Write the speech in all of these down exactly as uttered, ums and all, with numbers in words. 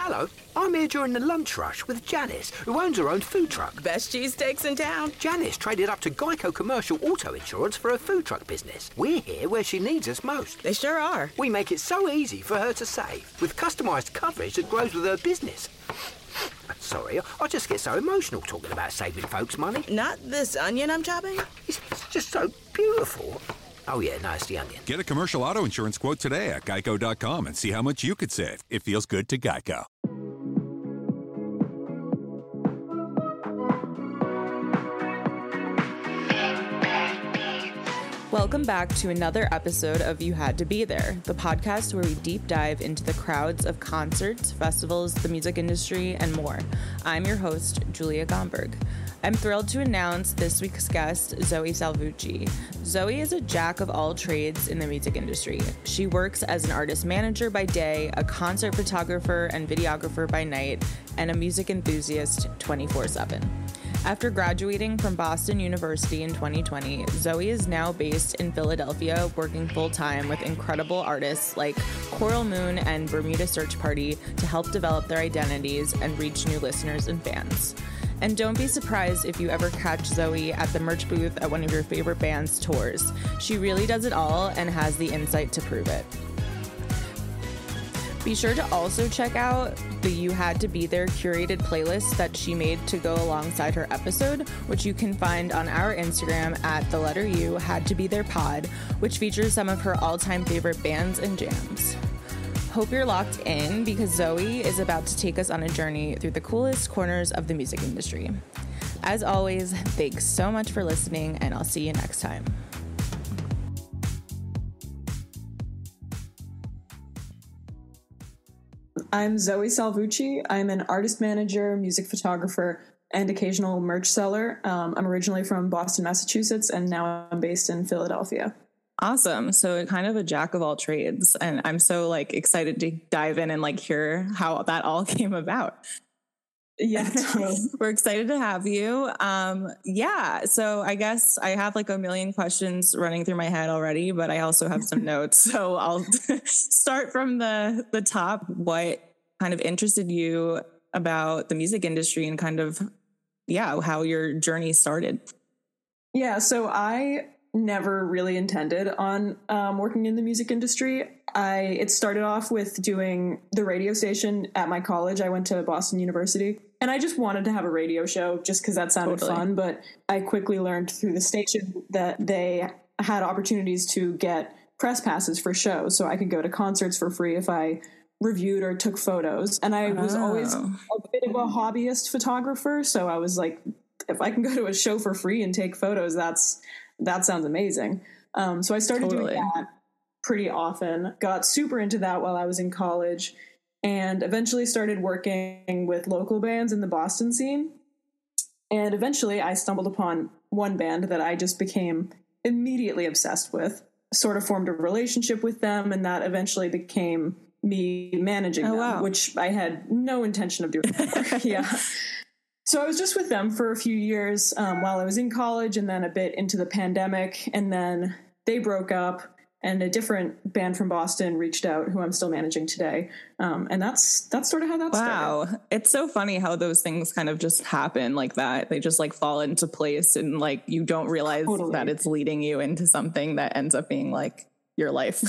Hello, I'm here during the lunch rush with Janice, who owns her own food truck. Best cheesesteaks in town. Janice traded up to Geico Commercial Auto Insurance for her food truck business. We're here where she needs us most. They sure are. We make it so easy for her to save, with customised coverage that grows with her business. Sorry, I just get so emotional talking about saving folks money. Not this onion I'm chopping? It's, it's just so beautiful. Oh yeah, no, it's the onion. Get a commercial auto insurance quote today at geico dot com and see how much you could save. It feels good to Geico. Welcome back to another episode of You Had to Be There, the podcast where we deep dive into the crowds of concerts, festivals, the music industry, and more. I'm your host, Julia Gomberg. I'm thrilled to announce this week's guest, Zoe Salvucci. Zoe is a jack of all trades in the music industry. She works as an artist manager by day, a concert photographer and videographer by night, and a music enthusiast twenty-four seven. After graduating from Boston University in twenty twenty, Zoe is now based in Philadelphia, working full-time with incredible artists like Coral Moon and Bermuda Search Party to help develop their identities and reach new listeners and fans. And don't be surprised if you ever catch Zoe at the merch booth at one of your favorite band's tours. She really does it all and has the insight to prove it. Be sure to also check out the You Had to Be There curated playlist that she made to go alongside her episode, which you can find on our Instagram at the letter U Had to Be There pod, which features some of her all-time favorite bands and jams. Hope you're locked in because Zoe is about to take us on a journey through the coolest corners of the music industry. As always, thanks so much for listening, and I'll see you next time. I'm Zoe Salvucci. I'm an artist manager, music photographer, and occasional merch seller. Um, I'm originally from Boston, Massachusetts, and now I'm based in Philadelphia. Awesome. So kind of a jack of all trades. And I'm so like excited to dive in and like hear how that all came about. Yeah, totally. We're excited to have you. Um, yeah. So I guess I have like a million questions running through my head already, but I also have some notes. So I'll start from the, the top. What kind of interested you about the music industry and kind of, yeah, how your journey started? Yeah. So I never really intended on um, working in the music industry. I it started off with doing the radio station at my college. I went to Boston University, and I just wanted to have a radio show just because that sounded totally fun. But I quickly learned through the station that they had opportunities to get press passes for shows, so I could go to concerts for free if I reviewed or took photos. And I was oh. always a bit of a hobbyist photographer, so I was like, if I can go to a show for free and take photos, that's that sounds amazing. Um, so I started totally. doing that pretty often, got super into that while I was in college, and eventually started working with local bands in the Boston scene. And eventually I stumbled upon one band that I just became immediately obsessed with, sort of formed a relationship with them, and that eventually became me managing oh, them, wow. which I had no intention of doing. yeah. So I was just with them for a few years um, while I was in college, and then a bit into the pandemic, and then they broke up, and a different band from Boston reached out, who I'm still managing today. Um, and that's that's sort of how that wow. started. Wow. It's so funny how those things kind of just happen like that. They just like fall into place, and like you don't realize totally. that it's leading you into something that ends up being like your life.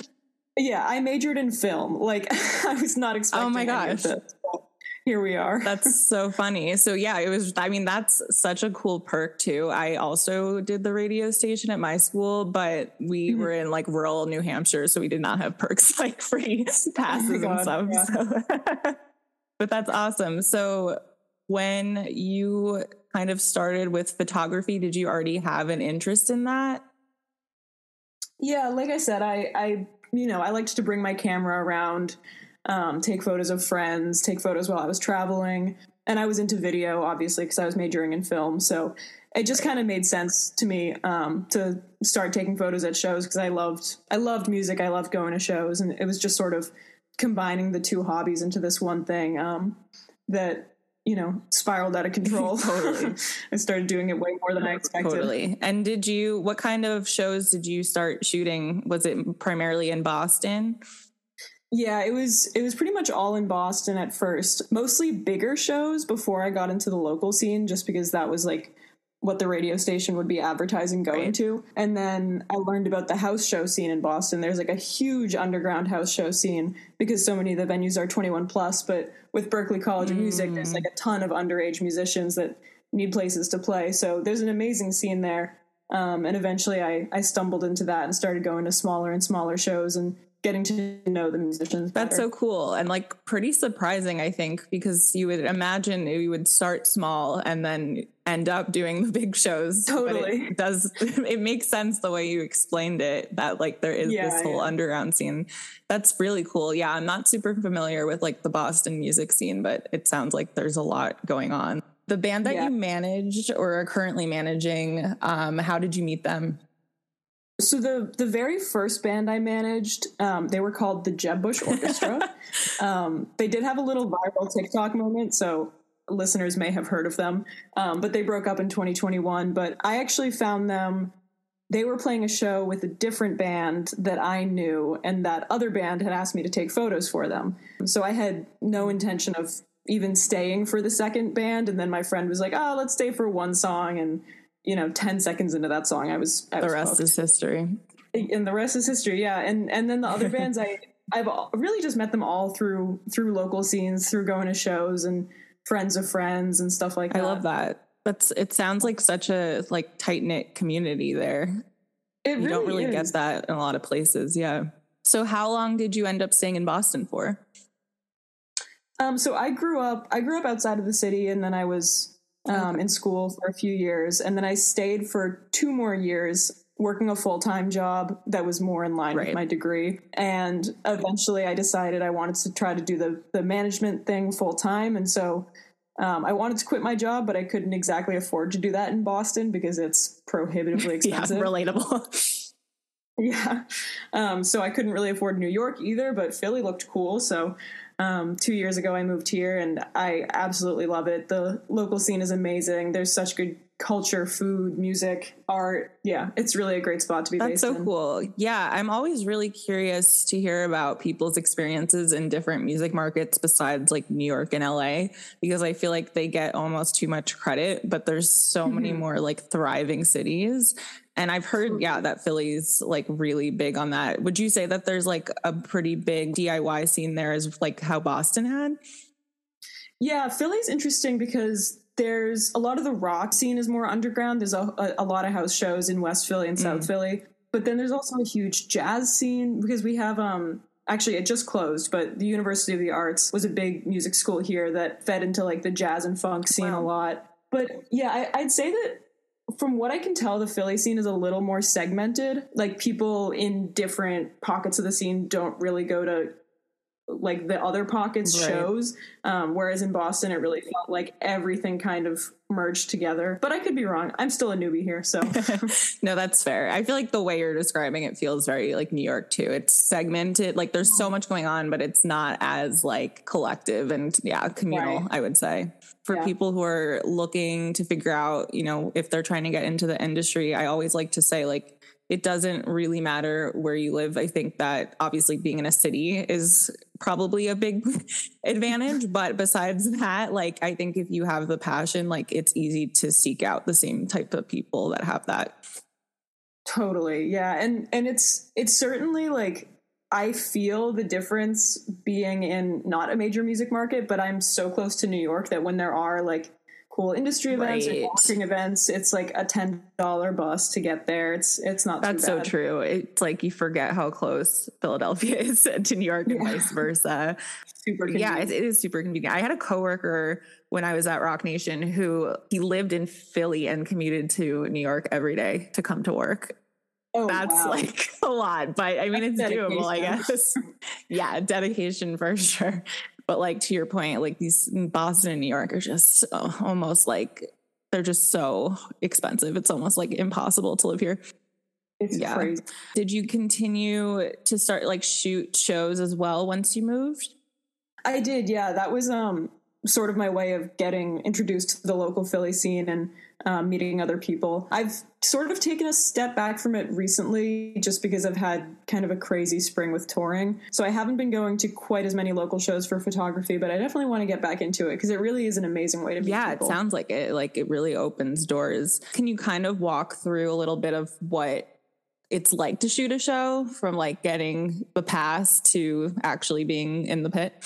Yeah, I majored in film. Like I was not expecting oh my gosh. Any of this. Here we are. That's so funny. So yeah, it was, I mean, that's such a cool perk too. I also did the radio station at my school, but we mm-hmm. were in like rural New Hampshire. So we did not have perks like free passes oh and stuff. Yeah. So. But that's awesome. So when you kind of started with photography, did you already have an interest in that? Yeah. Like I said, I, I, you know, I liked to bring my camera around, Um, take photos of friends, take photos while I was traveling. And I was into video, obviously, because I was majoring in film. So it just kind of made sense to me um, to start taking photos at shows, because I loved, I loved music. I loved going to shows. And it was just sort of combining the two hobbies into this one thing um, that, you know, spiraled out of control. Totally. I started doing it way more than I expected. Totally. And did you, what kind of shows did you start shooting? Was it primarily in Boston? Yeah, it was it was pretty much all in Boston at first. Mostly bigger shows before I got into the local scene, just because that was like what the radio station would be advertising going Right. to. And then I learned about the house show scene in Boston. There's like a huge underground house show scene because so many of the venues are twenty-one plus, but with Berklee College of Music, there's like a ton of underage musicians that need places to play. So there's an amazing scene there. Um, and eventually I, I stumbled into that and started going to smaller and smaller shows and getting to know the musicians better. That's so cool and like pretty surprising, I think, because you would imagine you would start small and then end up doing the big shows. Totally. But it does, it makes sense the way you explained it, that like there is Yeah, this whole yeah. underground scene. That's really cool. Yeah, I'm not super familiar with like the Boston music scene, but it sounds like there's a lot going on. The band that Yeah. you managed or are currently managing, um, how did you meet them? So the the very first band I managed, um, they were called the Jeb Bush Orchestra. um, they did have a little viral TikTok moment, so listeners may have heard of them. Um, but they broke up in twenty twenty-one. But I actually found them. They were playing a show with a different band that I knew, and that other band had asked me to take photos for them. So I had no intention of even staying for the second band. And then my friend was like, "Oh, let's stay for one song." And you know, ten seconds into that song, I was, I The was rest hooked. is history. And the rest is history. Yeah. And, and then the other bands, I, I've all- really just met them all through, through local scenes, through going to shows and friends of friends and stuff like that. I love that. That's, it sounds like such a like tight knit community there. It You don't really is. get that in a lot of places. Yeah. So how long did you end up staying in Boston for? Um, so I grew up, I grew up outside of the city, and then I was um, in school for a few years. And then I stayed for two more years working a full-time job that was more in line Right. with my degree. And eventually I decided I wanted to try to do the, the management thing full-time. And so um, I wanted to quit my job, but I couldn't exactly afford to do that in Boston because it's prohibitively Yeah, expensive. relatable. Yeah. Um, so I couldn't really afford New York either, but Philly looked cool. So um, two years ago I moved here and I absolutely love it. The local scene is amazing. There's such good culture, food, music, art. Yeah, it's really a great spot to be That's based so in. cool. Yeah, I'm always really curious to hear about people's experiences in different music markets besides like New York and L A, because I feel like they get almost too much credit, but there's so Mm-hmm. many more like thriving cities. And I've heard, yeah, that Philly's like really big on that. Would you say that there's like a pretty big D I Y scene there as like how Boston had? Yeah, Philly's interesting because there's a lot of the rock scene is more underground. There's a, a, a lot of house shows in West Philly and South Philly, but then there's also a huge jazz scene because we have, um, actually it just closed, but the University of the Arts was a big music school here that fed into like the jazz and funk scene Wow. a lot. But yeah, I, I'd say that from what I can tell, the Philly scene is a little more segmented. Like people in different pockets of the scene don't really go to like the other pockets Right. shows. Um, whereas in Boston, it really felt like everything kind of merged together. But I could be wrong. I'm still a newbie here. So No, that's fair. I feel like the way you're describing it feels very like New York too. It's segmented. Like there's so much going on, but it's not as like collective and yeah, communal, Right. I would say. For Yeah. people who are looking to figure out, you know, if they're trying to get into the industry, I always like to say like, it doesn't really matter where you live. I think that obviously being in a city is probably a big advantage. But besides that, like, I think if you have the passion, like it's easy to seek out the same type of people that have that. totally. Yeah. And, and it's, it's certainly like, I feel the difference being in not a major music market, but I'm so close to New York that when there are like cool industry events Right. or walking events, it's like a ten dollar bus to get there. It's, it's not That's too so bad. true. It's like you forget how close Philadelphia is to New York and Yeah. vice versa. Super Yeah, convenient. it, it is super convenient. I had a coworker when I was at Rock Nation who he lived in Philly and commuted to New York every day to come to work. Oh, That's wow. like a lot, but I mean, That's it's doable, I dedication. guess. Yeah, dedication for sure. But like to your point, like these Boston and New York are just uh, almost like they're just so expensive. It's almost like impossible to live here. It's Yeah. crazy. Did you continue to start like shoot shows as well once you moved? I did, yeah. That was um sort of my way of getting introduced to the local Philly scene and um, meeting other people. I've sort of taken a step back from it recently just because I've had kind of a crazy spring with touring. So I haven't been going to quite as many local shows for photography, but I definitely want to get back into it because it really is an amazing way to meet yeah, people. It sounds like it. Like it really opens doors. Can you kind of walk through a little bit of what it's like to shoot a show from like getting the pass to actually being in the pit?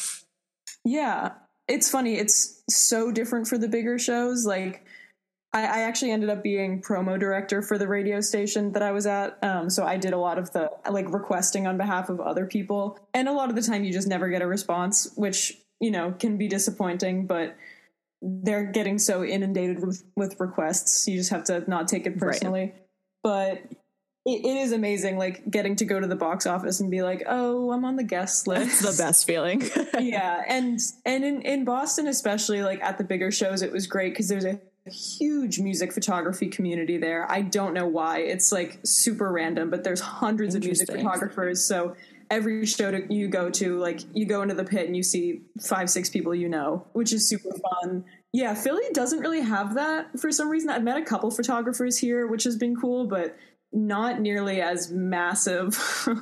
Yeah. It's funny. It's so different for the bigger shows. Like I, I actually ended up being promo director for the radio station that I was at. Um, so I did a lot of the like requesting on behalf of other people. And a lot of the time you just never get a response, which, you know, can be disappointing, but they're getting so inundated with, with requests. You just have to not take it personally. Right. But it, it is amazing, like getting to go to the box office and be like, oh, I'm on the guest list. That's the best feeling. Yeah. And, and in, in Boston, especially like at the bigger shows, it was great because there's a huge music photography community there. I don't know why. It's like super random, but there's hundreds of music photographers. So every show to, you go to, like you go into the pit and you see five, six people, you know, which is super fun. Yeah. Philly doesn't really have that for some reason. I've met a couple photographers here, which has been cool, but not nearly as massive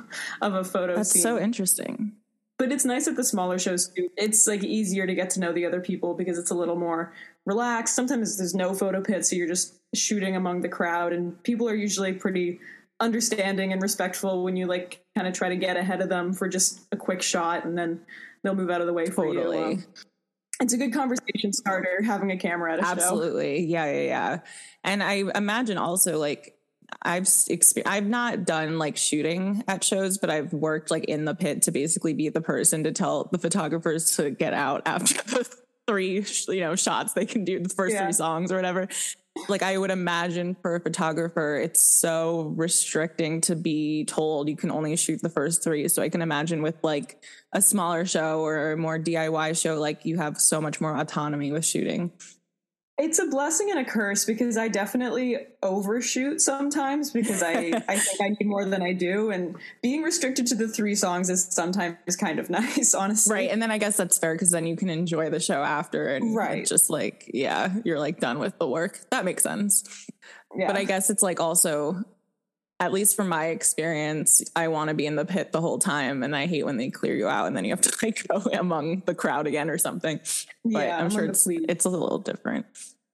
of a photo That's scene. so interesting. But it's nice at the smaller shows too. It's like easier to get to know the other people because it's a little more relaxed. Sometimes there's no photo pit, so you're just shooting among the crowd, and people are usually pretty understanding and respectful when you like kind of try to get ahead of them for just a quick shot, and then they'll move out of the way for totally. you. Um, it's a good conversation starter having a camera at a Absolutely. show. Absolutely. Yeah, yeah, yeah. And I imagine also like I've experienced, I've not done like shooting at shows, but I've worked like in the pit to basically be the person to tell the photographers to get out after the three, you know, shots they can do, the first yeah. three songs or whatever. Like I would imagine for a photographer, it's so restricting to be told you can only shoot the first three. So I can imagine with like a smaller show or a more D I Y show, like you have so much more autonomy with shooting. It's a blessing and a curse because I definitely overshoot sometimes because I, I think I need more than I do. And being restricted to the three songs is sometimes kind of nice, honestly. Right. And then I guess that's fair because then you can enjoy the show after and right. just like, yeah, you're like done with the work. That makes sense. Yeah. But I guess it's like also, at least from my experience, I want to be in the pit the whole time. And I hate when they clear you out and then you have to like go among the crowd again or something. But yeah, I'm sure it's, it's a little different.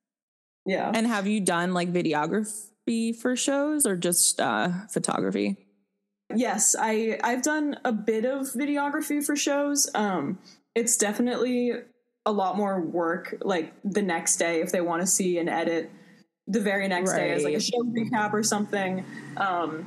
Yeah. And have you done like videography for shows or just uh, photography? Yes, I, I've done a bit of videography for shows. Um, it's definitely a lot more work like the next day if they want to see an edit. The very next right. day as like a show recap or something. Um,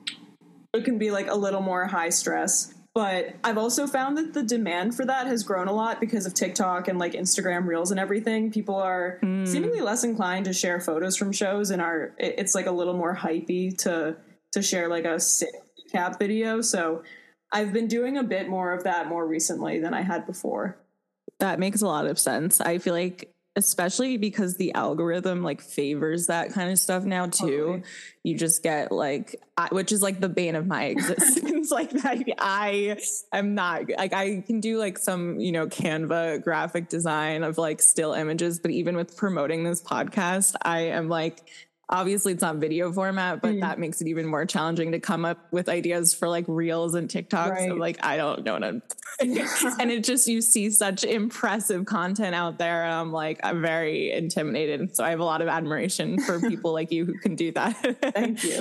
it can be like a little more high stress. But I've also found that the demand for that has grown a lot because of TikTok and like Instagram Reels and everything. People are mm. seemingly less inclined to share photos from shows and are it's like a little more hypey to to share like a recap video. So I've been doing a bit more of that more recently than I had before. That makes a lot of sense. I feel like especially because the algorithm like favors that kind of stuff now too. Totally. You just get like, I, which is like the bane of my existence. Like I, I am not like, I can do like some, you know, Canva graphic design of like still images, but even with promoting this podcast, I am like, obviously it's not video format, but mm. that makes it even more challenging to come up with ideas for like Reels and TikToks. Right. So like, I don't know what I'm and it just, you see such impressive content out there. And I'm like, I'm very intimidated. So I have a lot of admiration for people like you who can do that. Thank you.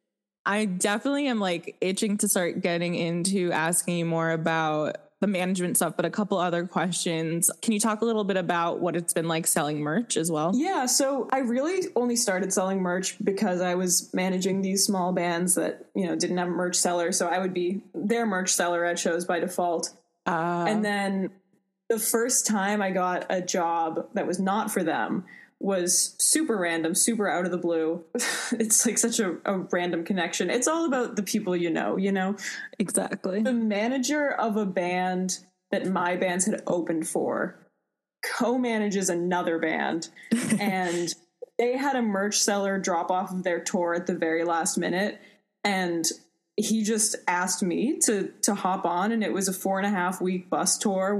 I definitely am like itching to start getting into asking you more about the management stuff, but a couple other questions. Can you talk a little bit about what it's been like selling merch as well? Yeah, so I really only started selling merch because I was managing these small bands that, you know, didn't have a merch seller. So I would be their merch seller at shows by default. Uh, and then the first time I got a job that was not for them was super random, super out of the blue. It's like such a, a random connection. It's all about the people you know, you know? Exactly. The manager of a band that my bands had opened for co-manages another band, and they had a merch seller drop off of their tour at the very last minute, and he just asked me to to hop on, and it was a four and a half week bus tour with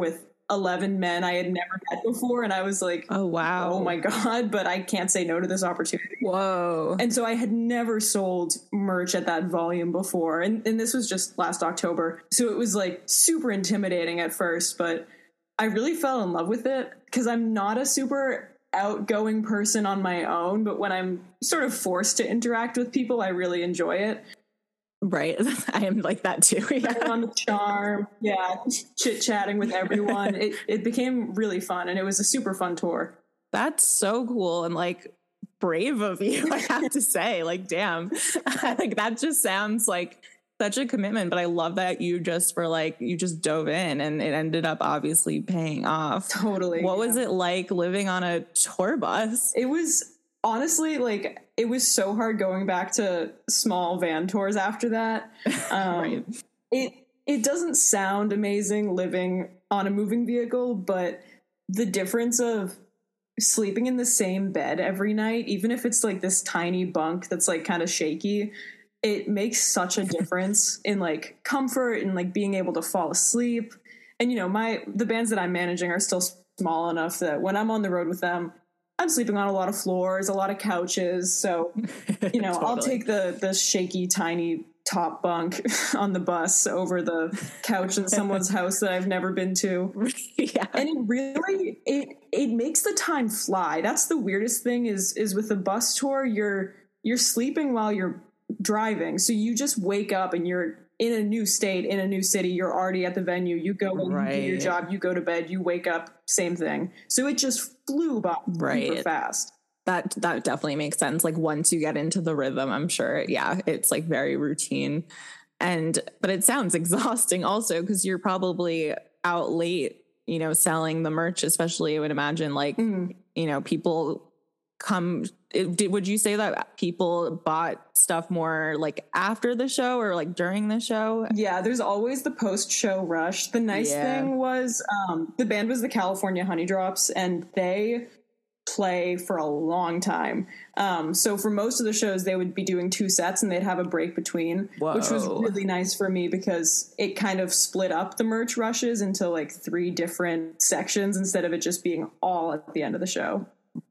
eleven men I had never met before. And I was like, oh, wow. Oh my God, but I can't say no to this opportunity. Whoa. And so I had never sold merch at that volume before. And, and this was just last October. So it was like super intimidating at first, but I really fell in love with it because I'm not a super outgoing person on my own, but when I'm sort of forced to interact with people, I really enjoy it. Right. I am like that too. Yeah. On the charm. Yeah. Chit chatting with everyone. It, it became really fun, and it was a super fun tour. That's so cool. And like brave of you, I have to say. Like, damn. Like that just sounds like such a commitment, but I love that you just were like, you just dove in and it ended up obviously paying off. Totally. What yeah. was it like living on a tour bus? It was honestly like, it was so hard going back to small van tours after that. Um, right. It, it doesn't sound amazing living on a moving vehicle, but the difference of sleeping in the same bed every night, even if it's like this tiny bunk that's like kind of shaky, it makes such a difference in like comfort and like being able to fall asleep. And, you know, my, the bands that I'm managing are still small enough that when I'm on the road with them, I'm sleeping on a lot of floors, a lot of couches. So, you know, totally. I'll take the, the shaky, tiny top bunk on the bus over the couch in someone's house that I've never been to. Yeah. And it really, it, it makes the time fly. That's the weirdest thing is, is with a bus tour, you're, you're sleeping while you're driving. So you just wake up and you're in a new state, in a new city. You're already at the venue. You go in, right. You do your job, you go to bed, you wake up, same thing. So it just flew by right. super fast. That that definitely makes sense. Like once you get into the rhythm, I'm sure, yeah, it's like very routine. And but it sounds exhausting also because you're probably out late, you know, selling the merch, especially I would imagine like, mm. you know, people come it, would you say that people bought stuff more like after the show or like during the show? Yeah, there's always the post-show rush. The nice yeah. thing was um the band was the California Honey Drops, and they play for a long time. Um so for most of the shows they would be doing two sets and they'd have a break between. Whoa. Which was really nice for me because it kind of split up the merch rushes into like three different sections instead of it just being all at the end of the show.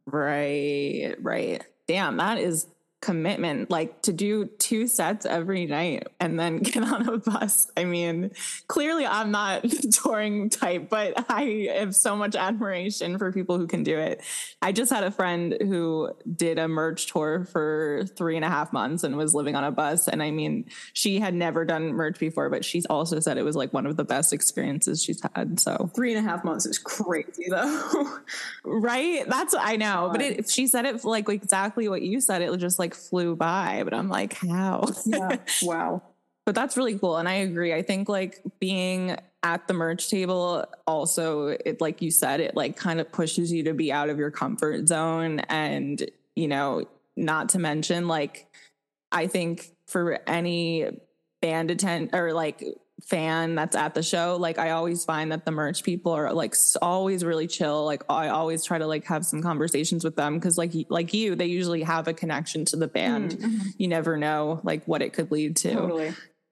Right, right. Damn, that is commitment. Like to do two sets every night and then get on a bus. I mean, clearly I'm not the touring type, but I have so much admiration for people who can do it. I just had a friend who did a merch tour for three and a half months and was living on a bus. And I mean, she had never done merch before, but she's also said it was like one of the best experiences she's had. So three and a half months is crazy though. Right? That's, I know, but it, she said it like exactly what you said. It was just like flew by, but I'm like, how? Yeah. Wow. But that's really cool. And I agree. I think like being at the merch table also, it, like you said, it like kind of pushes you to be out of your comfort zone. And, you know, not to mention like, I think for any band attend or like fan that's at the show, like I always find that the merch people are like always really chill. Like I always try to like have some conversations with them because like like you, they usually have a connection to the band. Mm-hmm. You never know like what it could lead to. Totally.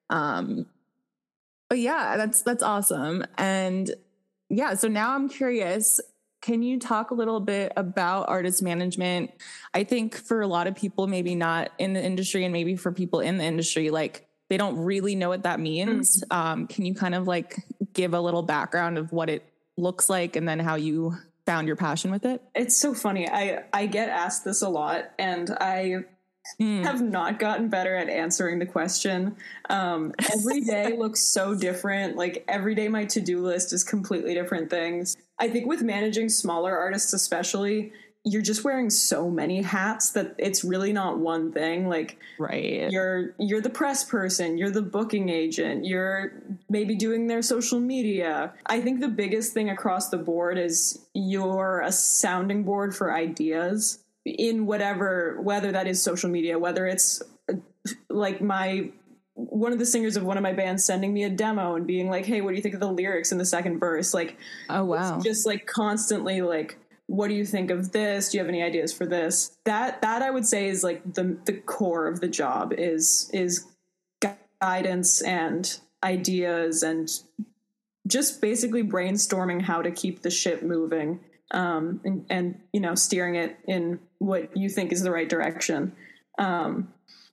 Um, but yeah, that's that's awesome. And yeah, so now I'm curious. Can you talk a little bit about artist management? I think for a lot of people, maybe not in the industry, and maybe for people in the industry, like they don't really know what that means. Mm-hmm. Um, can you kind of like give a little background of what it looks like and then how you found your passion with it? It's so funny. I, I get asked this a lot and I mm. have not gotten better at answering the question. Um, every day looks so different. Like every day my to-do list is completely different things. I think with managing smaller artists especially, you're just wearing so many hats that it's really not one thing. Like, right. You're, you're the press person, you're the booking agent, you're maybe doing their social media. I think the biggest thing across the board is you're a sounding board for ideas in whatever, whether that is social media, whether it's like my, one of the singers of one of my bands sending me a demo and being like, hey, what do you think of the lyrics in the second verse? Like, oh, wow. Just like constantly like, what do you think of this? Do you have any ideas for this? That, that I would say is like the the core of the job is, is guidance and ideas and just basically brainstorming how to keep the ship moving, um, and, and, you know, steering it in what you think is the right direction. Um,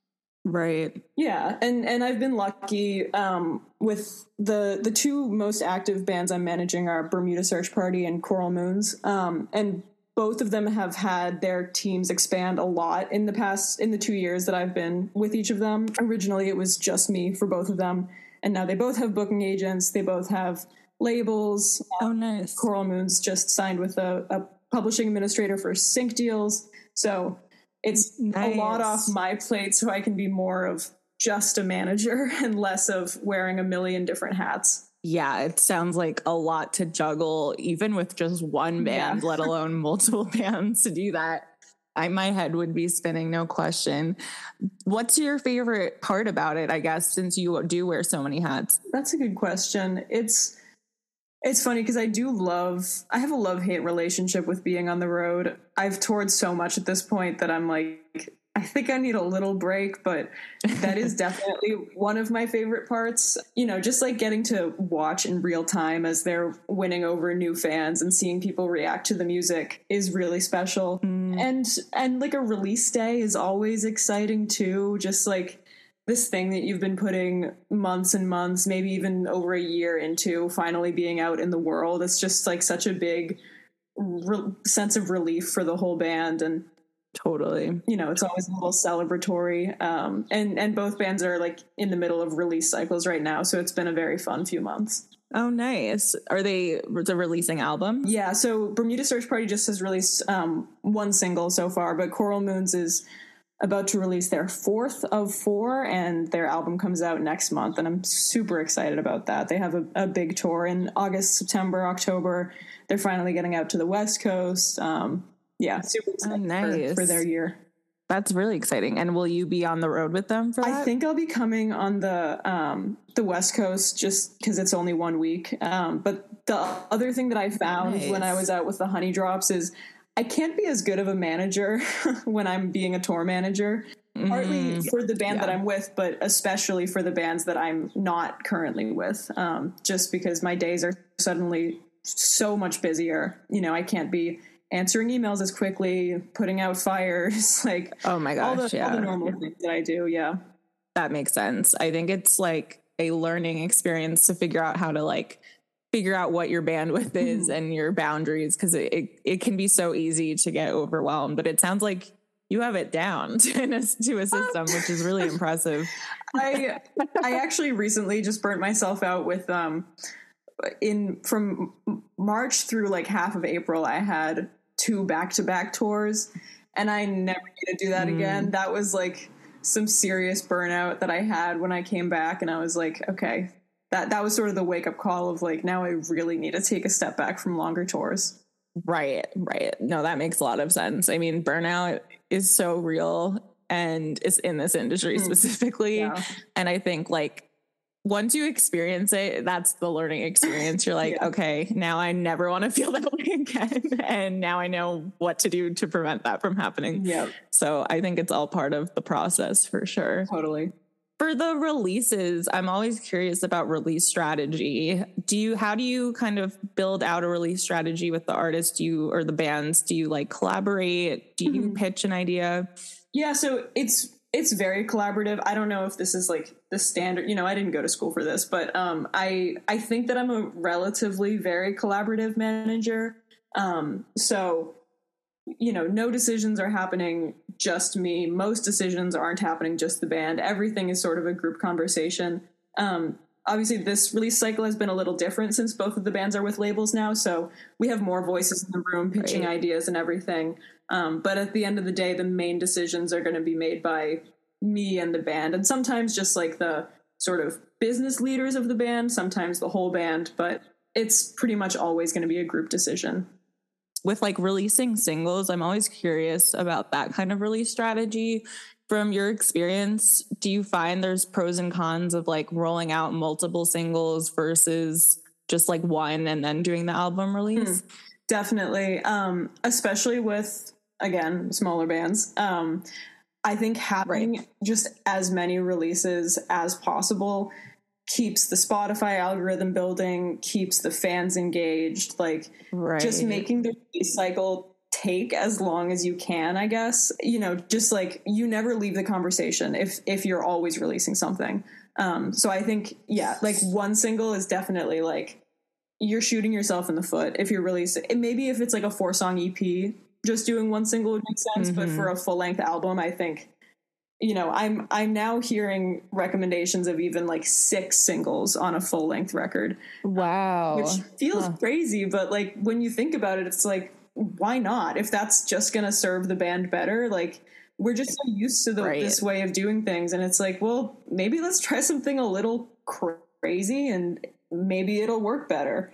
right. Yeah. And, and I've been lucky, um, with the, the two most active bands I'm managing are Bermuda Search Party and Coral Moons. Um, and both of them have had their teams expand a lot in the past, in the two years that I've been with each of them. Originally, it was just me for both of them. And now they both have booking agents. They both have labels. Oh, nice. Coral Moons just signed with a, a publishing administrator for sync deals. So it's nice. A lot off my plate so I can be more of just a manager and less of wearing a million different hats. Yeah, it sounds like a lot to juggle, even with just one band, yeah. let alone multiple bands to do that. I, my head would be spinning, no question. What's your favorite part about it, I guess, since you do wear so many hats? That's a good question. It's it's funny because I do love, I have a love-hate relationship with being on the road. I've toured so much at this point that I'm like, I think I need a little break, but that is definitely one of my favorite parts. You know, just like getting to watch in real time as they're winning over new fans and seeing people react to the music is really special. Mm. And, and like a release day is always exciting too. Just like this thing that you've been putting months and months, maybe even over a year into finally being out in the world. It's just like such a big re- sense of relief for the whole band. And totally, you know, it's always a little celebratory. Um, and, and both bands are like in the middle of release cycles right now. So it's been a very fun few months. Oh, nice. Are they the releasing albums? Yeah. So Bermuda Search Party just has released um, one single so far, but Coral Moons is about to release their fourth of four, and their album comes out next month. And I'm super excited about that. They have a, a big tour in August, September, October. They're finally getting out to the West Coast. Um, yeah, super excited oh, nice. for, for their year. That's really exciting. And will you be on the road with them for that? I think I'll be coming on the um, the West Coast just because it's only one week. Um, but the other thing that I found nice. when I was out with the Honey Drops is I can't be as good of a manager when I'm being a tour manager, mm-hmm. partly for the band yeah. that I'm with, but especially for the bands that I'm not currently with, um, just because my days are suddenly so much busier. You know, I can't be answering emails as quickly, putting out fires, like oh my gosh, all the, yeah. all the normal things that I do. Yeah. That makes sense. I think it's like a learning experience to figure out how to like figure out what your bandwidth is mm-hmm. and your boundaries. Cause it, it, it can be so easy to get overwhelmed, but it sounds like you have it down to, in a, to a system, which is really impressive. I, I actually recently just burnt myself out with, um, in from March through like half of April, I had two back-to-back tours, and I never need to do that mm. again. That was like some serious burnout that I had when I came back, and I was like, okay, that that was sort of the wake-up call of like, now I really need to take a step back from longer tours. Right, right. No, that makes a lot of sense. I mean, burnout is so real, and it's in this industry mm. specifically. Yeah. And I think like once you experience it, that's the learning experience. You're like, yeah. okay, now I never want to feel that way again. And now I know what to do to prevent that from happening. Yeah. So I think it's all part of the process for sure. Totally. For the releases, I'm always curious about release strategy. Do you, how do you kind of build out a release strategy with the artist? Do you, or the bands? Do you like collaborate? Do you mm-hmm. pitch an idea? Yeah. So it's, it's very collaborative. I don't know if this is like the standard, you know, I didn't go to school for this, but um, I, I think that I'm a relatively very collaborative manager. Um, so, you know, no decisions are happening just me. Most decisions aren't happening just the band. Everything is sort of a group conversation. Um, obviously this release cycle has been a little different since both of the bands are with labels now. So we have more voices in the room pitching right. ideas and everything. Um, but at the end of the day, the main decisions are going to be made by me and the band. And sometimes just like the sort of business leaders of the band, sometimes the whole band, but it's pretty much always going to be a group decision. With like releasing singles, I'm always curious about that kind of release strategy. From your experience, do you find there's pros and cons of like rolling out multiple singles versus just like one and then doing the album release? Hmm. Definitely. Um, especially with, again, smaller bands. Um, I think having right. just as many releases as possible keeps the Spotify algorithm building, keeps the fans engaged, like right. just making the release cycle take as long as you can, I guess. You know, just like you never leave the conversation if if you're always releasing something. Um, so I think, yeah, like one single is definitely like you're shooting yourself in the foot if you're releasing. Maybe if it's like a four song E P, just doing one single would make sense. Mm-hmm. But for a full length album, I think, you know, I'm I'm now hearing recommendations of even like six singles on a full length record. Wow, which feels huh. crazy, but like when you think about it, it's like, why not? If that's just gonna serve the band better, like. We're just so used to the, right. this way of doing things. And it's like, well, maybe let's try something a little crazy and maybe it'll work better.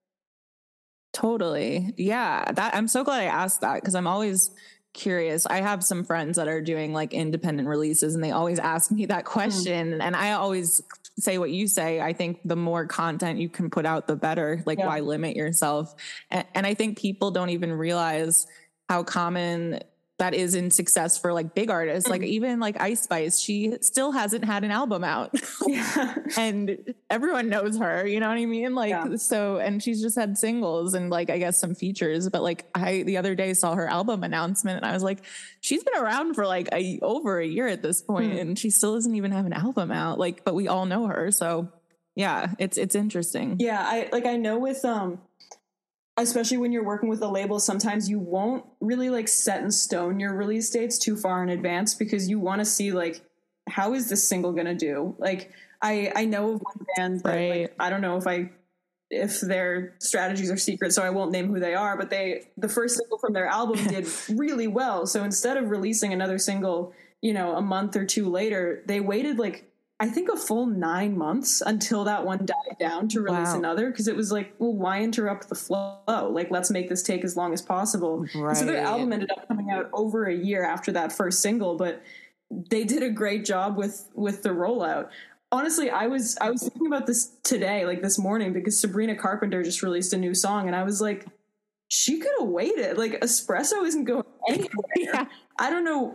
Totally. Yeah. That I'm so glad I asked that because I'm always curious. I have some friends that are doing like independent releases and they always ask me that question. Mm. And I always say what you say. I think the more content you can put out, the better. Like yeah. why limit yourself? And, and I think people don't even realize how common that is in success for like big artists, like even like Ice Spice, she still hasn't had an album out yeah. and everyone knows her, you know what I mean? Like, yeah. so, and she's just had singles and like, I guess some features, but like I, the other day saw her album announcement and I was like, she's been around for like a, over a year at this point mm. and she still doesn't even have an album out. Like, but we all know her. So yeah, it's, it's interesting. Yeah. I like, I know with, um, especially when you're working with a label, sometimes you won't really like set in stone your release dates too far in advance because you want to see like, how is this single going to do? Like I, I know of one band that right. like, I don't know if I, if their strategies are secret, so I won't name who they are, but they, the first single from their album did really well. So instead of releasing another single, you know, a month or two later, they waited like, I think a full nine months until that one died down to release wow. another. Cause it was like, well, why interrupt the flow? Like, let's make this take as long as possible. Right. And so their album ended up coming out over a year after that first single, but they did a great job with, with the rollout. Honestly, I was, I was thinking about this today, like this morning, because Sabrina Carpenter just released a new song and I was like, she could have waited. Like Espresso isn't going anywhere. Yeah. I don't know.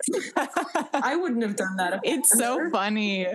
I wouldn't have done that. It's so her. funny.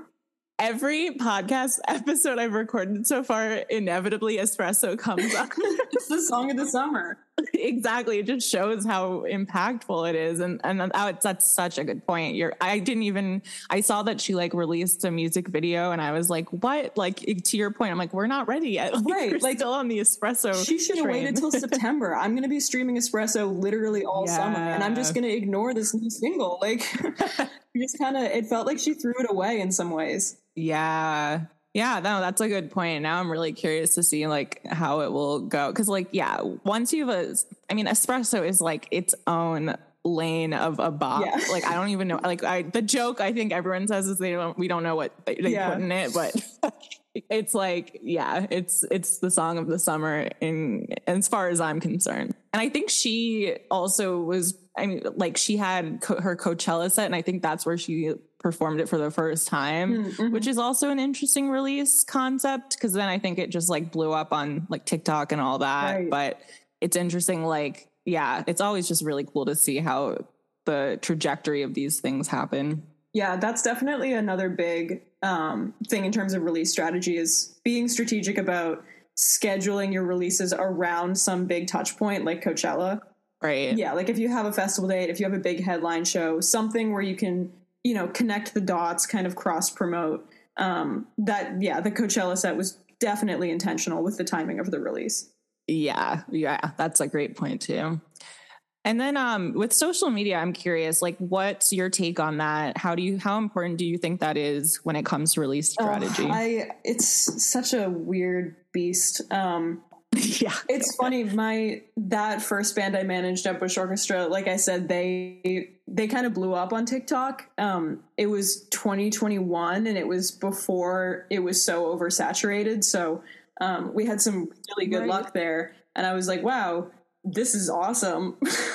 Every podcast episode I've recorded so far, inevitably Espresso comes up. It's the song of the summer. Exactly. It just shows how impactful it is. And and that's, that's such a good point. You're, I didn't even, I saw that she like released a music video and I was like, what? Like to your point, I'm like, we're not ready yet. Like, right. We're like still on the Espresso She should have waited till September. I'm going to be streaming Espresso literally all yeah. summer and I'm just going to ignore this new single. Like just kind of, it felt like she threw it away in some ways. Yeah. Yeah, no, that's a good point. Now I'm really curious to see like how it will go. Cause like, yeah, once you have a, I mean, Espresso is like its own lane of a bop. Yeah. Like, I don't even know, like I, the joke I think everyone says is they don't, we don't know what they, they yeah. put in it, but it's like, yeah, it's, it's the song of the summer in, as far as I'm concerned. And I think she also was, I mean, like she had co- her Coachella set and I think that's where she performed it for the first time, mm-hmm. which is also an interesting release concept. Cause then I think it just like blew up on like TikTok and all that, right. But it's interesting. Like, yeah, it's always just really cool to see how the trajectory of these things happen. Yeah, that's definitely another big um, thing in terms of release strategy is being strategic about scheduling your releases around some big touch point like Coachella. Right. Yeah. Like if you have a festival date, if you have a big headline show, something where you can, you know, connect the dots, kind of cross promote um, that. Yeah. The Coachella set was definitely intentional with the timing of the release. Yeah. Yeah. That's a great point too. And then um, with social media, I'm curious, like, what's your take on that? How do you, how important do you think that is when it comes to release strategy? Oh, I, it's such a weird beast. Um, yeah. It's funny. My, that first band I managed, Up Bush Orchestra, like I said, they, they kind of blew up on TikTok. Um, it was twenty twenty-one and it was before it was so oversaturated. So um, we had some really good right. luck there. And I was like, wow, this is awesome.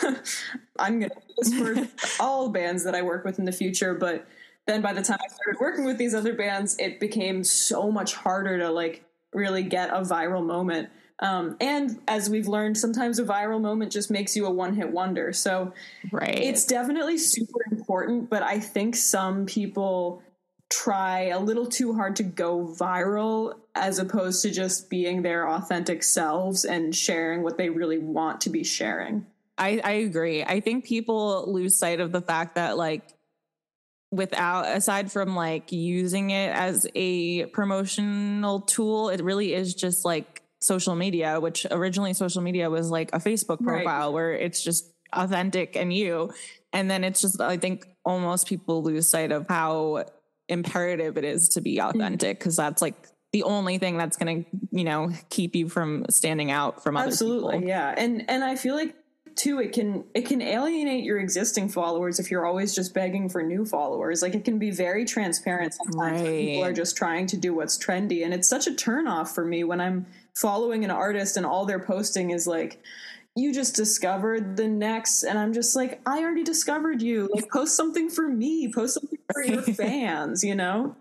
I'm going to do this for all bands that I work with in the future. But then by the time I started working with these other bands, it became so much harder to like really get a viral moment. Um, and as we've learned, sometimes a viral moment just makes you a one-hit wonder. So right. it's definitely super important, but I think some people try a little too hard to go viral as opposed to just being their authentic selves and sharing what they really want to be sharing. I, I agree. I think people lose sight of the fact that, like, without, aside from like using it as a promotional tool, it really is just like social media, which originally social media was like a Facebook profile, right, where it's just authentic and you. And then it's just, I think almost people lose sight of how imperative it is to be authentic, because that's like the only thing that's going to, you know, keep you from standing out from other Absolutely, people. Yeah. And, and I feel like too, it can, it can alienate your existing followers if you're always just begging for new followers. Like, it can be very transparent sometimes when Right. people are just trying to do what's trendy. And it's such a turnoff for me when I'm following an artist and all they're posting is like, you just discovered the next, and I'm just like, I already discovered you. Like, post something for me, post something for your fans, you know?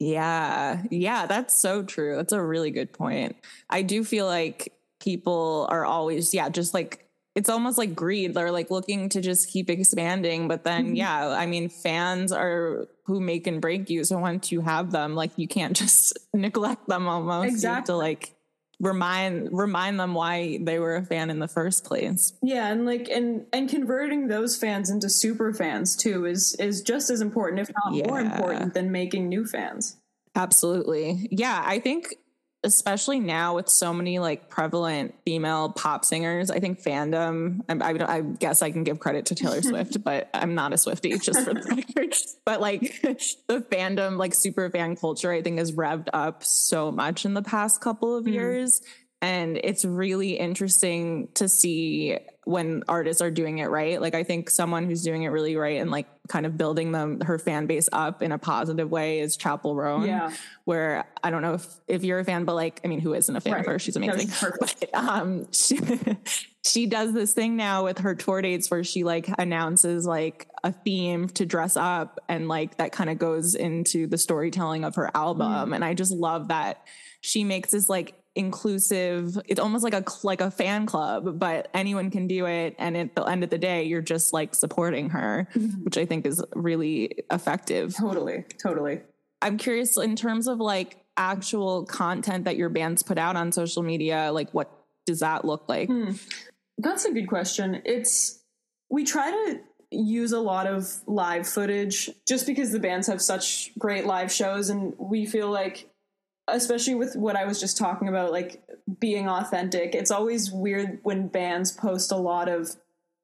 Yeah. Yeah. That's so true. That's a really good point. I do feel like people are always, yeah, just like, it's almost like greed. They're like looking to just keep expanding. But then, mm-hmm. yeah, I mean, fans are who make and break you. So once you have them, like, you can't just neglect them almost. Exactly. You have to like remind, remind them why they were a fan in the first place. Yeah. And like, and, and converting those fans into super fans too is, is just as important, if not yeah. more important than making new fans. Absolutely. Yeah. I think, especially now with so many like prevalent female pop singers, I think fandom, I, I, I guess I can give credit to Taylor Swift, but I'm not a Swiftie, just for the record. But like the fandom, like super fan culture, I think has revved up so much in the past couple of mm. years. And it's really interesting to see when artists are doing it right. Like, I think someone who's doing it really right and like kind of building them, her fan base up in a positive way is Chappell Roan, yeah. where I don't know if, if you're a fan, but like, I mean, who isn't a fan right. of her? She's amazing. But, um, she, she does this thing now with her tour dates where she like announces like a theme to dress up, and like that kind of goes into the storytelling of her album. Mm. And I just love that she makes this like inclusive, it's almost like a like a fan club, but anyone can do it, and at the end of the day you're just like supporting her, mm-hmm. which I think is really effective. Totally totally I'm curious, in terms of like actual content that your bands put out on social media, like what does that look like? hmm. That's a good question. It's, we try to use a lot of live footage just because the bands have such great live shows, and we feel like, especially with what I was just talking about, like being authentic, it's always weird when bands post a lot of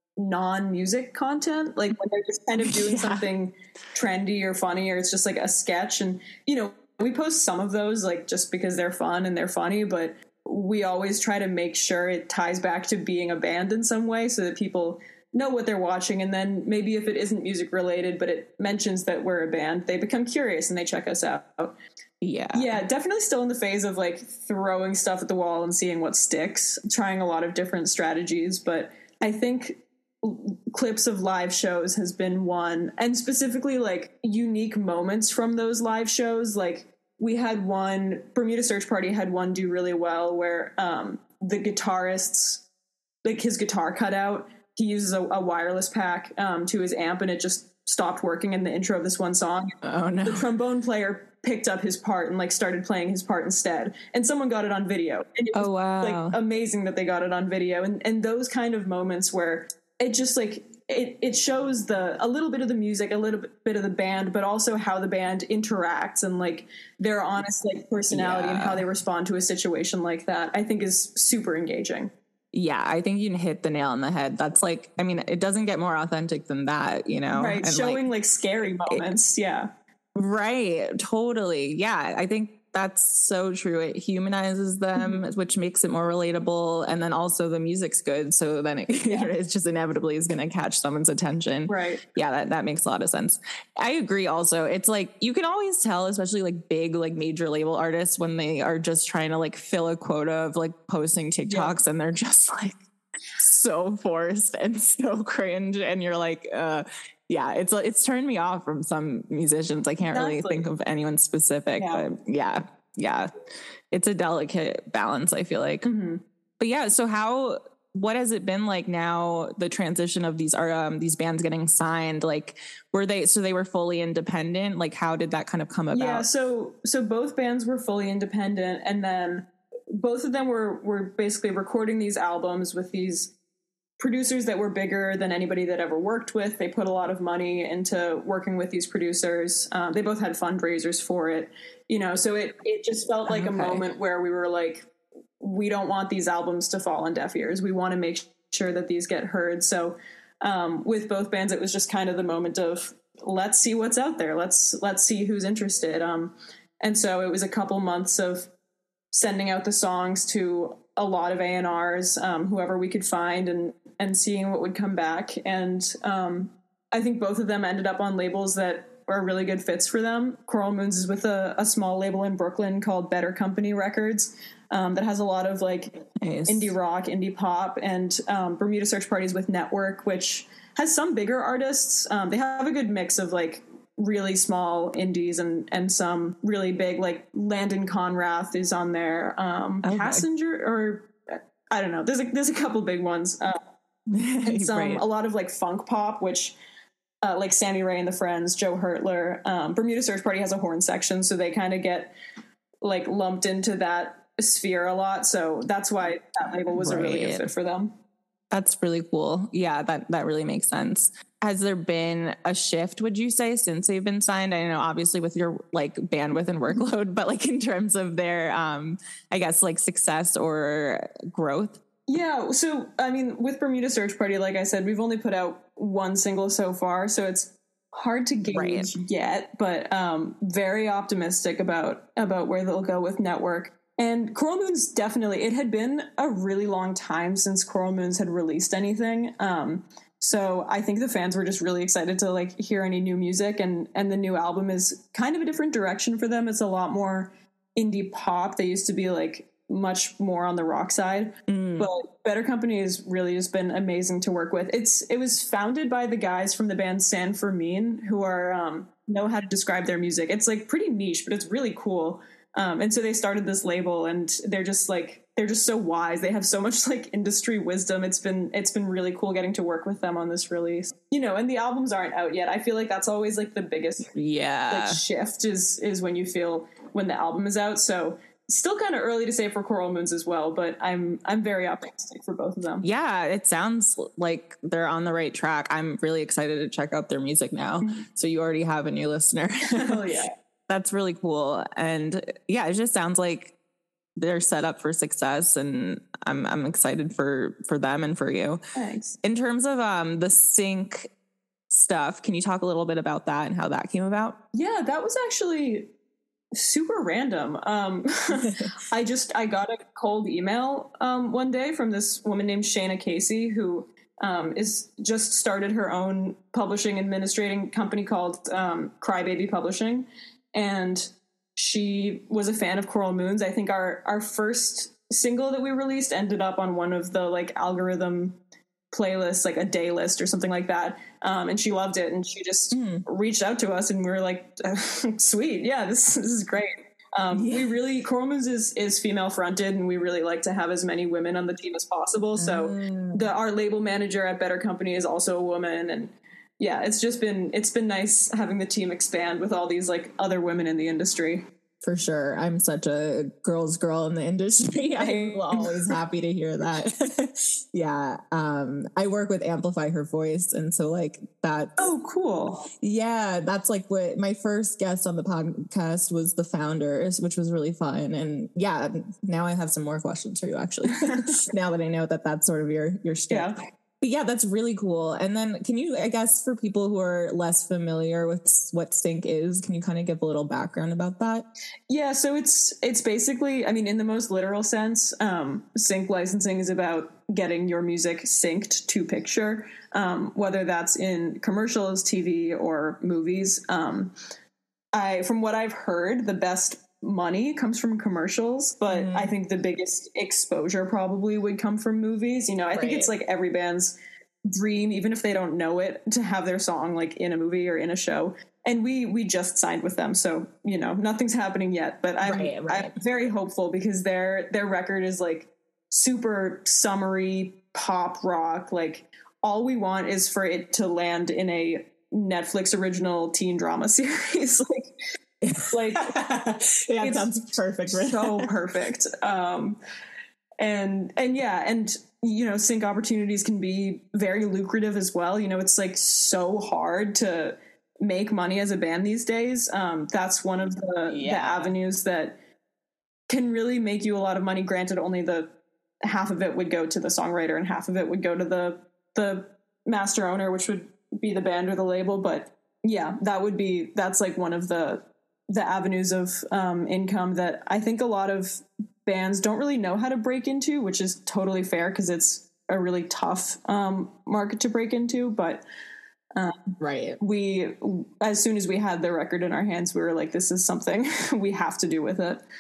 non-music content, like when they're just kind of doing yeah. something trendy or funny, or it's just like a sketch. And, you know, we post some of those like just because they're fun and they're funny, but we always try to make sure it ties back to being a band in some way so that people know what they're watching. And then maybe if it isn't music related, but it mentions that we're a band, they become curious and they check us out. Yeah. Yeah, definitely still in the phase of like throwing stuff at the wall and seeing what sticks, trying a lot of different strategies. But I think clips of live shows has been one, and specifically like unique moments from those live shows. Like we had one, Bermuda Search Party had one do really well where um, the guitarist's, like his guitar cut out. He uses a, a wireless pack um, to his amp, and it just stopped working in the intro of this one song. Oh no. The trombone player picked up his part and like started playing his part instead, and someone got it on video. And it was oh wow. like amazing that they got it on video. And and those kind of moments where it just like it it shows the a little bit of the music, a little bit of the band, but also how the band interacts and like their honest like personality yeah. and how they respond to a situation like that, I think is super engaging. Yeah, I think you hit the nail on the head. That's like, I mean, it doesn't get more authentic than that, you know? Right, and showing like, like scary moments, it, yeah. Right, totally. Yeah, I think that's so true. It humanizes them, mm-hmm. which makes it more relatable. And then also the music's good. So then it, yeah. it's just inevitably is going to catch someone's attention. Right. Yeah, that, that makes a lot of sense. I agree also. It's like, you can always tell, especially like big, like major label artists, when they are just trying to like fill a quota of like posting TikToks yeah. and they're just like so forced and so cringe. And you're like, uh, yeah, it's it's turned me off from some musicians. I can't exactly. really think of anyone specific, yeah. but yeah, yeah, it's a delicate balance, I feel like. Mm-hmm. But yeah, so how what has it been like now, the transition of these are um, these bands getting signed? Like, were they, so they were fully independent? Like, how did that kind of come about? Yeah, so so both bands were fully independent, and then both of them were were basically recording these albums with these producers that were bigger than anybody that ever worked with. They put a lot of money into working with these producers. Um, they both had fundraisers for it, you know, so it, it just felt like okay. a moment where we were like, we don't want these albums to fall on deaf ears. We want to make sure that these get heard. So um, with both bands, it was just kind of the moment of, let's see what's out there. Let's, let's see who's interested. Um, and so it was a couple months of sending out the songs to a lot of A and Rs, um, whoever we could find, and, and seeing what would come back. And um, I think both of them ended up on labels that are really good fits for them. Coral Moons is with a, a small label in Brooklyn called Better Company Records, um, that has a lot of like nice. indie rock, indie pop, and um, Bermuda Search Parties with Network, which has some bigger artists. Um, they have a good mix of like really small indies and, and some really big, like Landon Conrath is on there. Um, okay. Passenger, or I don't know. There's a, there's a couple big ones. Uh, and some, right. a lot of like funk pop, which uh, like Sammy Ray and the Friends, Joe Hertler. Um, Bermuda Search Party has a horn section, so they kind of get like lumped into that sphere a lot. So that's why that label was right. a really good fit for them. That's really cool. Yeah, that, that really makes sense. Has there been a shift, would you say, since they've been signed? I know obviously with your like bandwidth and workload, but like in terms of their, um, I guess like success or growth? Yeah. So, I mean, with Bermuda Search Party, like I said, we've only put out one single so far, so it's hard to gauge right. yet, but um, very optimistic about, about where they'll go with Network. And Coral Moons, definitely, it had been a really long time since Coral Moons had released anything. Um, so I think the fans were just really excited to like hear any new music, and, and the new album is kind of a different direction for them. It's a lot more indie pop. They used to be like much more on the rock side, mm. but Better Company has really just been amazing to work with. It's, it was founded by the guys from the band San Fermin, who are, um, know how to describe their music. It's like pretty niche, but it's really cool. Um, and so they started this label, and they're just like, they're just so wise. They have so much like industry wisdom. It's been, it's been really cool getting to work with them on this release, you know, and the albums aren't out yet. I feel like that's always like the biggest yeah. like shift is, is when you feel when the album is out. So still kind of early to say for Coral Moons as well, but I'm, I'm very optimistic for both of them. Yeah. It sounds like they're on the right track. I'm really excited to check out their music now. Mm-hmm. So you already have a new listener. Oh yeah. That's really cool. And yeah, it just sounds like they're set up for success, and I'm I'm excited for, for them and for you. Thanks. In terms of um, the sync stuff, can you talk a little bit about that and how that came about? Yeah, that was actually super random. Um, I just, I got a cold email um, one day from this woman named Shayna Casey, who um, is just started her own publishing administrating company called um, Crybaby Publishing. And she was a fan of Coral Moons. I think our, our first single that we released ended up on one of the like algorithm playlists, like a day list or something like that. Um, and she loved it. And she just mm. reached out to us, and we were like, sweet. Yeah, this, this is great. Um, yeah. We really, Coral Moons is, is female fronted, and we really like to have as many women on the team as possible. So mm. the, our label manager at Better Company is also a woman, and yeah, it's just been, it's been nice having the team expand with all these like other women in the industry. For sure. I'm such a girl's girl in the industry. I'm always happy to hear that. yeah. Um, I work with Amplify Her Voice. And so like that. Oh, cool. Yeah. That's like what my first guest on the podcast was, the founders, which was really fun. And yeah, now I have some more questions for you actually, now that I know that that's sort of your, your shtick. Yeah. But yeah, that's really cool. And then can you, I guess, for people who are less familiar with what sync is, can you kind of give a little background about that? Yeah, so it's it's basically, I mean, in the most literal sense, um, sync licensing is about getting your music synced to picture, um, whether that's in commercials, T V, or movies. Um, I, from what I've heard, the best money comes from commercials, but mm. I think the biggest exposure probably would come from movies. You know, I right. think it's like every band's dream, even if they don't know it, to have their song like in a movie or in a show. And we we just signed with them, so you know nothing's happening yet. But I'm right, right. I'm very hopeful, because their their record is like super summery pop rock. Like, all we want is for it to land in a Netflix original teen drama series. like, like yeah, it sounds perfect. Right? So perfect. Um, and and yeah, and you know, sync opportunities can be very lucrative as well. You know, it's like so hard to make money as a band these days. Um, that's one of the, yeah. the avenues that can really make you a lot of money. Granted, only the half of it would go to the songwriter and half of it would go to the the master owner, which would be the band or the label. But yeah, that would be that's like one of the the avenues of um, income that I think a lot of bands don't really know how to break into, which is totally fair because it's a really tough um, market to break into. But um, right, we as soon as we had the record in our hands, we were like, this is something we have to do with it.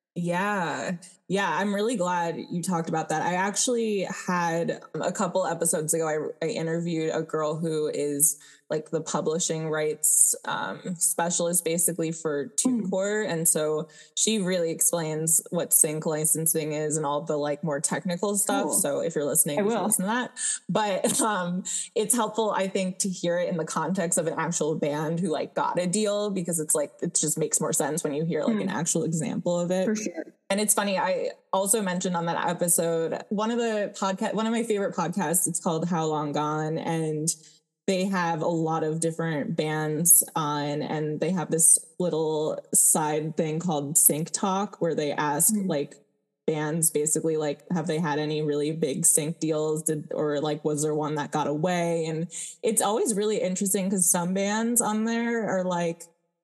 Yeah. Yeah. I'm really glad you talked about that. I actually had a couple episodes ago, I, I interviewed a girl who is like the publishing rights um, specialist basically for TuneCore. Mm. And so she really explains what sync licensing is and all the like more technical stuff. Cool. So if you're listening, I you will should listen to that. But um, it's helpful, I think, to hear it in the context of an actual band who like got a deal, because it's like, it just makes more sense when you hear like mm. an actual example of it. For sure. And it's funny, I also mentioned on that episode, one of the podcast, one of my favorite podcasts, it's called How Long Gone, and they have a lot of different bands on, and they have this little side thing called Sync Talk, where they ask mm-hmm. like bands basically like, have they had any really big sync deals, Did, or like, was there one that got away? And it's always really interesting because some bands on there are like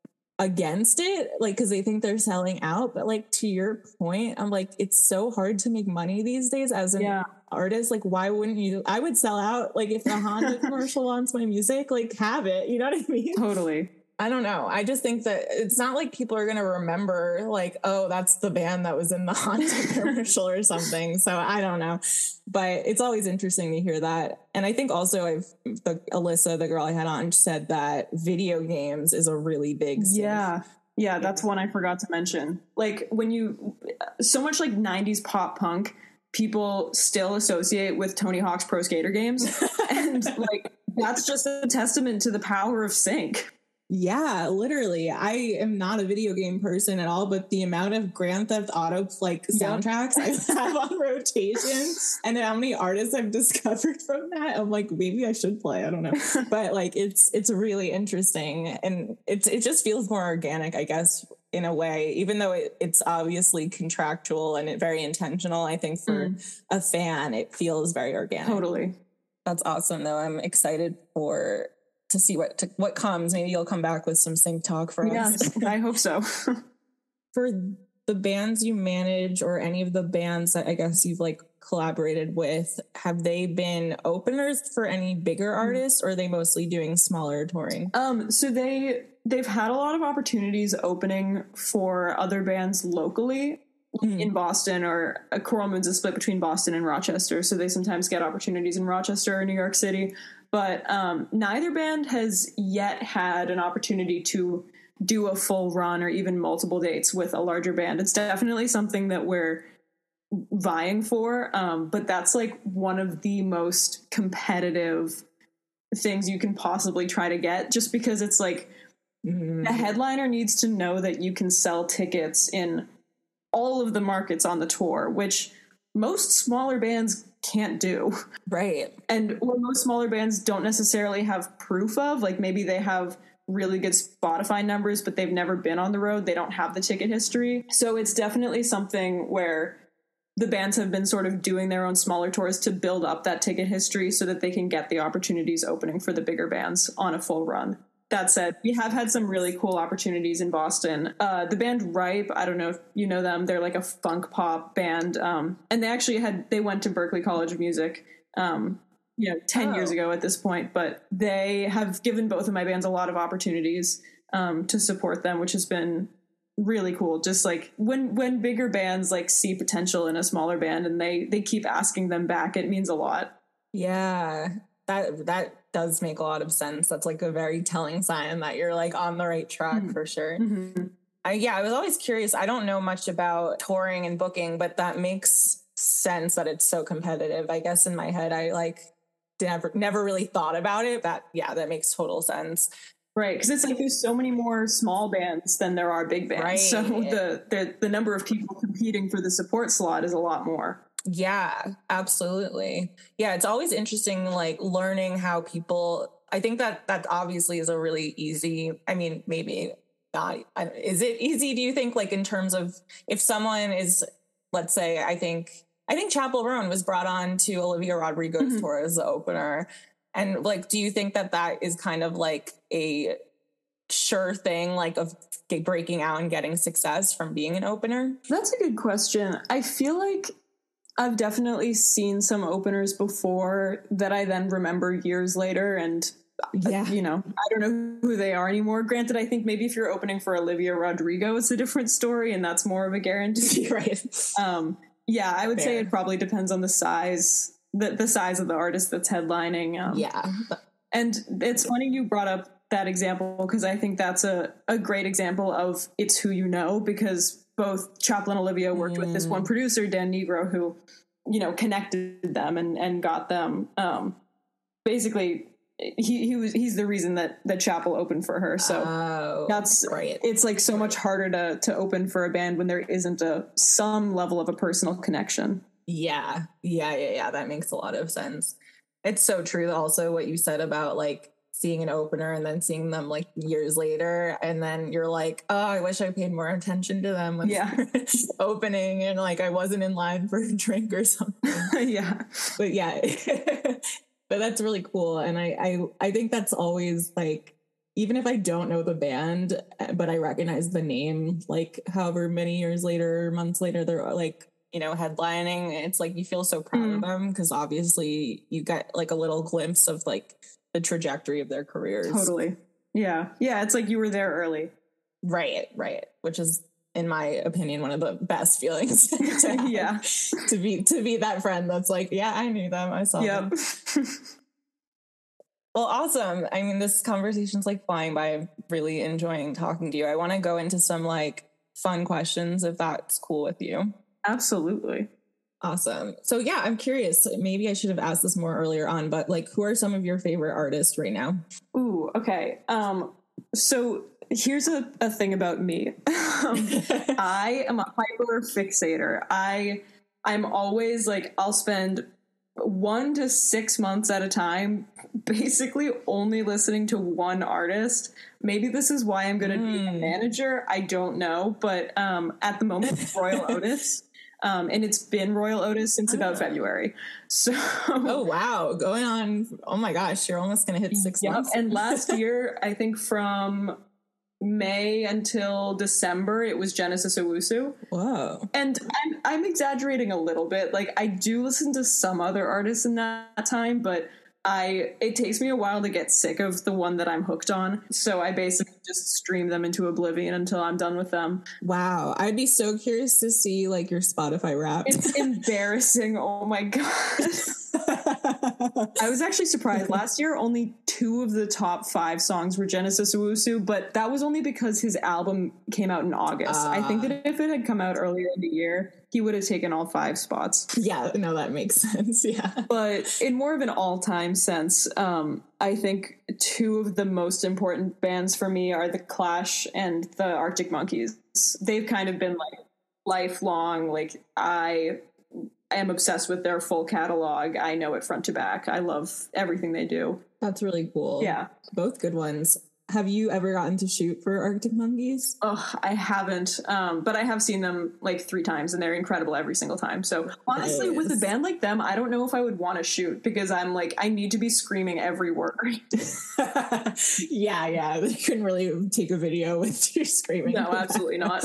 against it, like, because they think they're selling out. But like, to your point, I'm like, it's so hard to make money these days as an yeah. artist. Like, why wouldn't you? I would sell out. Like, if the Honda commercial wants my music, like, have it. You know what I mean? Totally. I don't know. I just think that it's not like people are going to remember like, oh, that's the band that was in the Honda commercial or something. So I don't know, but it's always interesting to hear that. And I think also I've the Alyssa, the girl I had on, said that video games is a really big thing. Yeah. Yeah. That's one I forgot to mention. Like, when you, so much like nineties pop punk, people still associate with Tony Hawk's Pro Skater games. And like, that's just a testament to the power of sync. Yeah, literally. I am not a video game person at all, but the amount of Grand Theft Auto like soundtracks yep. I have on rotation and how many artists I've discovered from that, I'm like, maybe I should play. I don't know. But like, it's it's really interesting, and it's it just feels more organic, I guess, in a way, even though it, it's obviously contractual and it very intentional. I think for mm. a fan, it feels very organic. Totally. That's awesome, though. I'm excited for to see what to, what comes. Maybe you'll come back with some sync talk for yeah, us. I hope so. For the bands you manage, or any of the bands that I guess you've like collaborated with, have they been openers for any bigger artists, or are they mostly doing smaller touring? Um, so they they've had a lot of opportunities opening for other bands locally. Mm. In Boston, or uh, Coral Moon's is split between Boston and Rochester, so they sometimes get opportunities in Rochester or New York City. But um, neither band has yet had an opportunity to do a full run or even multiple dates with a larger band. It's definitely something that we're vying for, um, but that's like one of the most competitive things you can possibly try to get, just because it's like mm. the headliner needs to know that you can sell tickets in all of the markets on the tour, which most smaller bands can't do. Right. And what most smaller bands don't necessarily have proof of, like maybe they have really good Spotify numbers, but they've never been on the road. They don't have the ticket history. So it's definitely something where the bands have been sort of doing their own smaller tours to build up that ticket history so that they can get the opportunities opening for the bigger bands on a full run. That said, we have had some really cool opportunities in Boston. Uh, the band Ripe, I don't know if you know them. They're like a funk pop band. Um, and they actually had, they went to Berklee College of Music, um, you know, ten oh. years ago at this point. But they have given both of my bands a lot of opportunities um, to support them, which has been really cool. Just like when, when bigger bands like see potential in a smaller band and they, they keep asking them back, it means a lot. Yeah, that, that, does make a lot of sense. That's like a very telling sign that you're like on the right track mm-hmm. for sure. Mm-hmm. I, yeah, I was always curious. I don't know much about touring and booking, but that makes sense that it's so competitive. I guess in my head, I like never, never really thought about it, but yeah, that makes total sense. Right, because it's like there's so many more small bands than there are big bands. Right. So the, the the number of people competing for the support slot is a lot more. Yeah, absolutely. Yeah, it's always interesting, like learning how people. I think that that obviously is a really easy. I mean, maybe not. Is it easy? Do you think, like in terms of if someone is, let's say, I think I think Chappell Roan was brought on to Olivia Rodrigo's mm-hmm. tour as the opener. And like, do you think that that is kind of like a sure thing, like of breaking out and getting success from being an opener? That's a good question. I feel like I've definitely seen some openers before that I then remember years later. And, yeah. you know, I don't know who they are anymore. Granted, I think maybe if you're opening for Olivia Rodrigo, it's a different story and that's more of a guarantee. Right. Um, yeah, I would Fair. say it probably depends on the size The, the size of the artist that's headlining. Um, yeah. And it's funny you brought up that example because I think that's a, a great example of it's who you know, because both Chappell and Olivia worked mm. with this one producer, Dan Negro, who, you know, connected them and, and got them. Um, basically, he, he was he's the reason that, that Chappell opened for her. So oh, that's right. It's like so much harder to, to open for a band when there isn't a some level of a personal connection. Yeah, yeah, yeah, yeah. That makes a lot of sense. It's so true. Also, what you said about like seeing an opener and then seeing them like years later, and then you're like, oh, I wish I paid more attention to them when yeah. they're opening, and like I wasn't in line for a drink or something. yeah, but yeah, but that's really cool, and I, I, I think that's always like. Even if I don't know the band, but I recognize the name, like however many years later, months later, they're like. You know, headlining, it's like you feel so proud mm. of them because obviously you get like a little glimpse of like the trajectory of their careers. Totally. Yeah. Yeah. It's like you were there early. Right. Right. Which is, in my opinion, one of the best feelings to have, yeah. to be, to be that friend that's like, yeah, I knew them. I saw yep. them. Well, awesome. I mean, this conversation's like flying by. I'm really enjoying talking to you. I want to go into some like fun questions if that's cool with you. Absolutely. Awesome. So yeah, I'm curious. Maybe I should have asked this more earlier on, but like, who are some of your favorite artists right now? Ooh, okay. Um, so here's a, a thing about me. um, I am a hyper fixator. I, I'm always like, I'll spend one to six months at a time, basically only listening to one artist. Maybe this is why I'm going to mm. be a manager. I don't know. But um, at the moment, it's Royal Otis. Um, and it's been Royal Otis since oh. about February. So, oh wow, going on! Oh my gosh, you're almost going to hit six yep. months. And last year, I think from May until December, it was Genesis Owusu. Whoa! And I'm I'm exaggerating a little bit. Like I do listen to some other artists in that time, but I it takes me a while to get sick of the one that I'm hooked on. So I basically just stream them into oblivion until I'm done with them. Wow. I'd be so curious to see like your Spotify Wrapped. It's embarrassing. Oh my God. I was actually surprised. Last year, only two of the top five songs were Genesis Owusu, but that was only because his album came out in August. Uh, I think that if it had come out earlier in the year, he would have taken all five spots. Yeah, no, that makes sense. Yeah. But in more of an all-time sense, um, I think two of the most important bands for me are The Clash and the Arctic Monkeys. They've kind of been like lifelong, like I... I am obsessed with their full catalog. I know it front to back. I love everything they do. That's really cool. Yeah. Both good ones. Have you ever gotten to shoot for Arctic Monkeys? Oh, I haven't. Um, but I have seen them like three times and they're incredible every single time. So honestly, with a band like them, I don't know if I would want to shoot because I'm like, I need to be screaming every word. yeah, yeah. You couldn't really take a video with you screaming. No, absolutely not.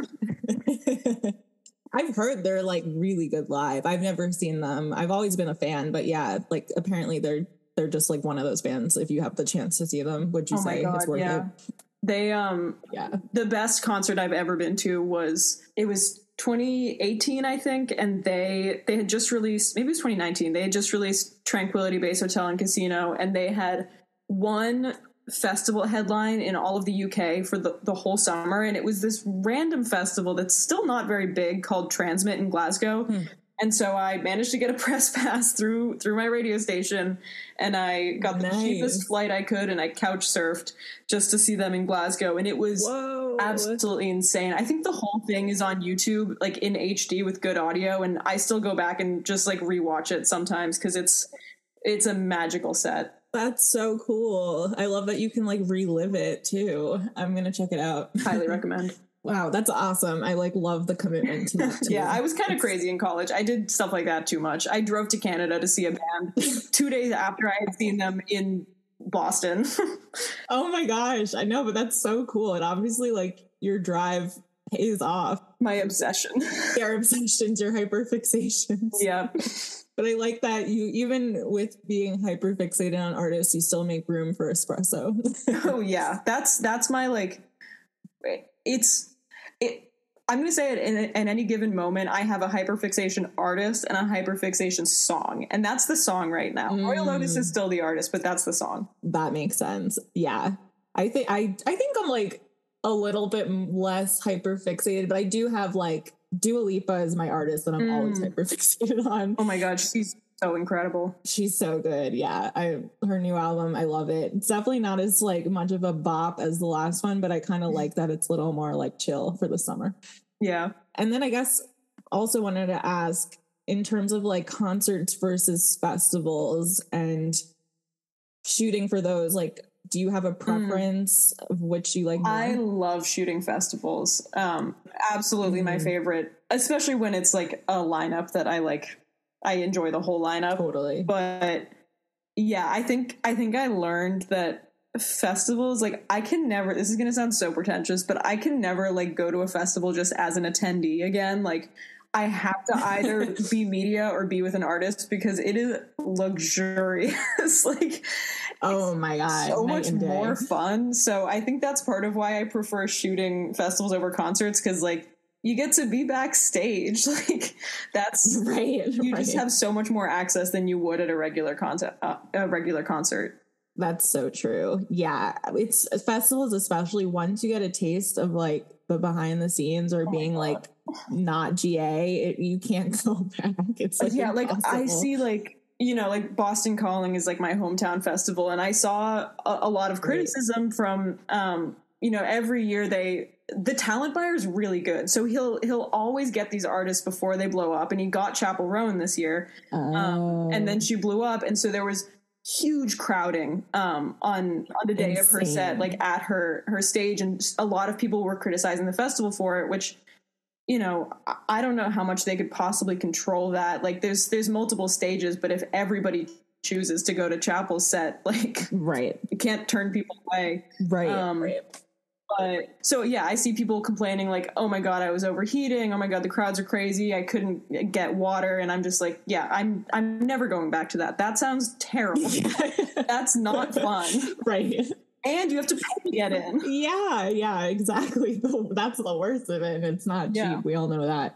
I've heard they're like really good live. I've never seen them. I've always been a fan, but yeah, like apparently they're they're just like one of those bands. If you have the chance to see them, would you oh say God, it's worth yeah. it? They um yeah. The best concert I've ever been to was it was twenty eighteen, I think, and they they had just released maybe it was twenty nineteen. They had just released Tranquility Base Hotel and Casino, and they had one festival headline in all of the U K for the, the whole summer, and it was this random festival that's still not very big called Transmit in Glasgow. Hmm. And so I managed to get a press pass through through my radio station, and I got the Nice. cheapest flight I could, and I couch surfed just to see them in Glasgow, and it was Whoa. absolutely insane. I think the whole thing is on YouTube, like in H D with good audio, and I still go back and just like rewatch it sometimes because it's it's a magical set. That's so cool. I love that you can like relive it too. I'm gonna check it out. Highly recommend. Wow, that's awesome. I like love the commitment to that too. Yeah, I was kind of crazy in college. I did stuff like that too much. I drove to Canada to see a band two days after I had seen them in Boston. Oh my gosh, I know, but that's so cool. And obviously, like, your drive pays off. My obsession. Your obsessions, your hyperfixations. Yeah. But I like that you, even with being hyperfixated on artists, you still make room for espresso. Oh yeah, that's that's my like. It's it. I'm going to say it in, in any given moment. I have a hyperfixation artist and a hyperfixation song, and that's the song right now. Mm. Royal Lotus is still the artist, but that's the song. That makes sense. Yeah, I think I I think I'm like a little bit less hyperfixated, but I do have like Dua Lipa is my artist that I'm mm. always hyperfixated on. Oh my god, she's so incredible. She's so good. Yeah, I her new album, I love it. It's definitely not as like much of a bop as the last one, but I kind of like that it's a little more like chill for the summer. Yeah. And then I guess also wanted to ask in terms of like concerts versus festivals and shooting for those, like, do you have a preference mm. of which you like more? I love shooting festivals. Um, absolutely mm. my favorite, especially when it's like a lineup that I like. I enjoy the whole lineup. Totally. But yeah, I think I think I learned that festivals, like, I can never, this is going to sound so pretentious, but I can never like go to a festival just as an attendee again. Like, I have to either be media or be with an artist because it is luxurious. Like, oh my god, so much more fun. So I think that's part of why I prefer shooting festivals over concerts, because like you get to be backstage. Like, that's right. You right. just have so much more access than you would at a regular concert. Uh, a regular concert. That's so true. Yeah, it's festivals, especially once you get a taste of like the behind the scenes or oh being like not G A, it, you can't go back. It's like yeah, impossible. like I see like, you know, like Boston Calling is like my hometown festival, and I saw a, a lot of criticism right. from, um, you know, every year they the talent buyer is really good, so he'll he'll always get these artists before they blow up, and he got Chappell Roan this year, oh. um, and then she blew up, and so there was huge crowding um on on the day Insane. of her set, like at her her stage, and a lot of people were criticizing the festival for it, which, you know, I don't know how much they could possibly control that. Like, there's there's multiple stages, but if everybody chooses to go to Chappell's set, like, right, you can't turn people away, right, um, right. But so yeah, I see people complaining like, oh my god, I was overheating, oh my god, the crowds are crazy, I couldn't get water, and I'm just like, yeah, I'm I'm never going back to that. That sounds terrible. That's not fun. Right. And you have to pay to get in. Yeah, yeah, exactly. That's the worst of it, and it's not cheap. Yeah. We all know that.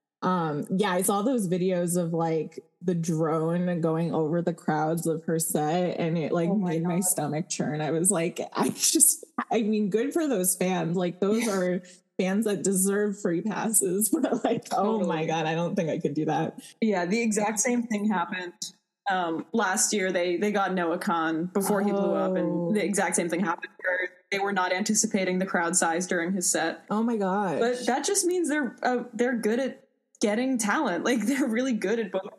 Um, yeah, I saw those videos of like the drone going over the crowds of her set, and it like oh my made God. my stomach churn. I was like, I just, I mean, good for those fans. Like, those are fans that deserve free passes. But like, totally. Oh my God, I don't think I could do that. Yeah, the exact same thing happened. Um, last year, they they got Noah Khan before oh. he blew up, and the exact same thing happened where they were not anticipating the crowd size during his set. Oh my gosh! But that just means they're uh, they're good at getting talent. Like, they're really good at both.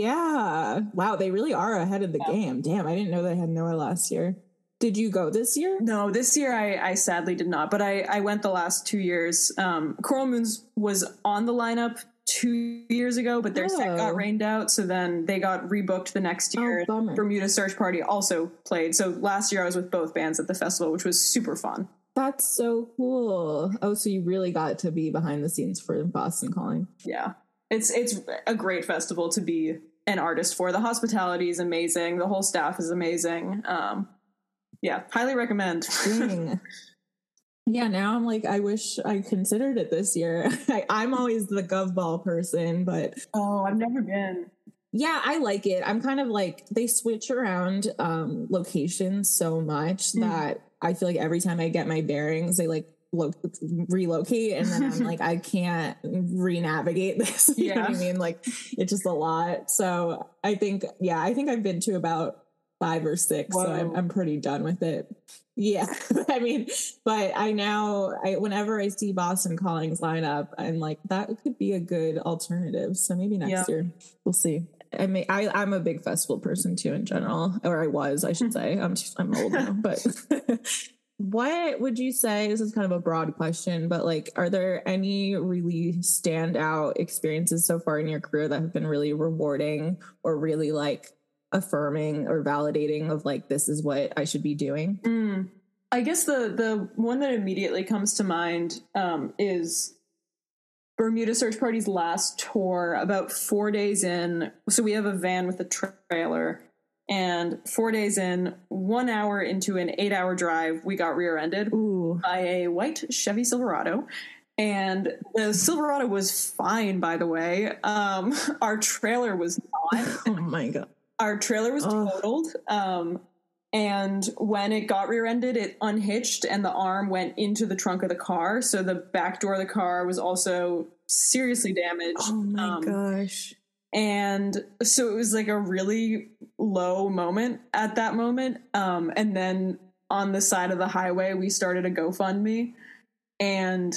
Yeah. Wow, they really are ahead of the yeah. game. Damn, I didn't know they had Noah last year. Did you go this year? No, this year I, I sadly did not, but I, I went the last two years. Um, Coral Moons was on the lineup two years ago, but their oh. set got rained out, so then they got rebooked the next year. Oh, Bermuda Search Party also played. So last year I was with both bands at the festival, which was super fun. That's so cool. Oh, so you really got to be behind the scenes for Boston Calling. Yeah. It's it's a great festival to be an artist for. The hospitality is amazing. The whole staff is amazing. Um, yeah, highly recommend. Yeah, now I'm like, I wish I considered it this year. I, I'm always the govball person, but... Oh, I've never been. Yeah, I like it. I'm kind of like, they switch around um, locations so much mm. that I feel like every time I get my bearings, they like lo- relocate. And then I'm like, I can't re-navigate this. You Yeah. know what I mean? Like, it's just a lot. So I think, yeah, I think I've been to about five or six. Whoa. So I'm, I'm pretty done with it. Yeah. I mean, but I now, I, whenever I see Boston Calling's lineup, I'm like, that could be a good alternative. So maybe next Yeah. year we'll see. I mean, I, I'm a big festival person too in general, or I was, I should say. I'm just, I'm old now, but what would you say, this is kind of a broad question, but like, are there any really standout experiences so far in your career that have been really rewarding or really like affirming or validating of like, this is what I should be doing? Mm. I guess the the one that immediately comes to mind um, is Bermuda Search Party's last tour. About four days in, so we have a van with a trailer, and four days in, one hour into an eight-hour drive, we got rear-ended Ooh. by a white Chevy Silverado. And the Silverado was fine, by the way. Um, our trailer was not. Oh my God. Our trailer was Oh. totaled. Um, and when it got rear-ended, it unhitched and the arm went into the trunk of the car. So the back door of the car was also seriously damaged. Oh my Um, gosh. And so it was like a really low moment at that moment. Um, and then on the side of the highway, we started a GoFundMe, and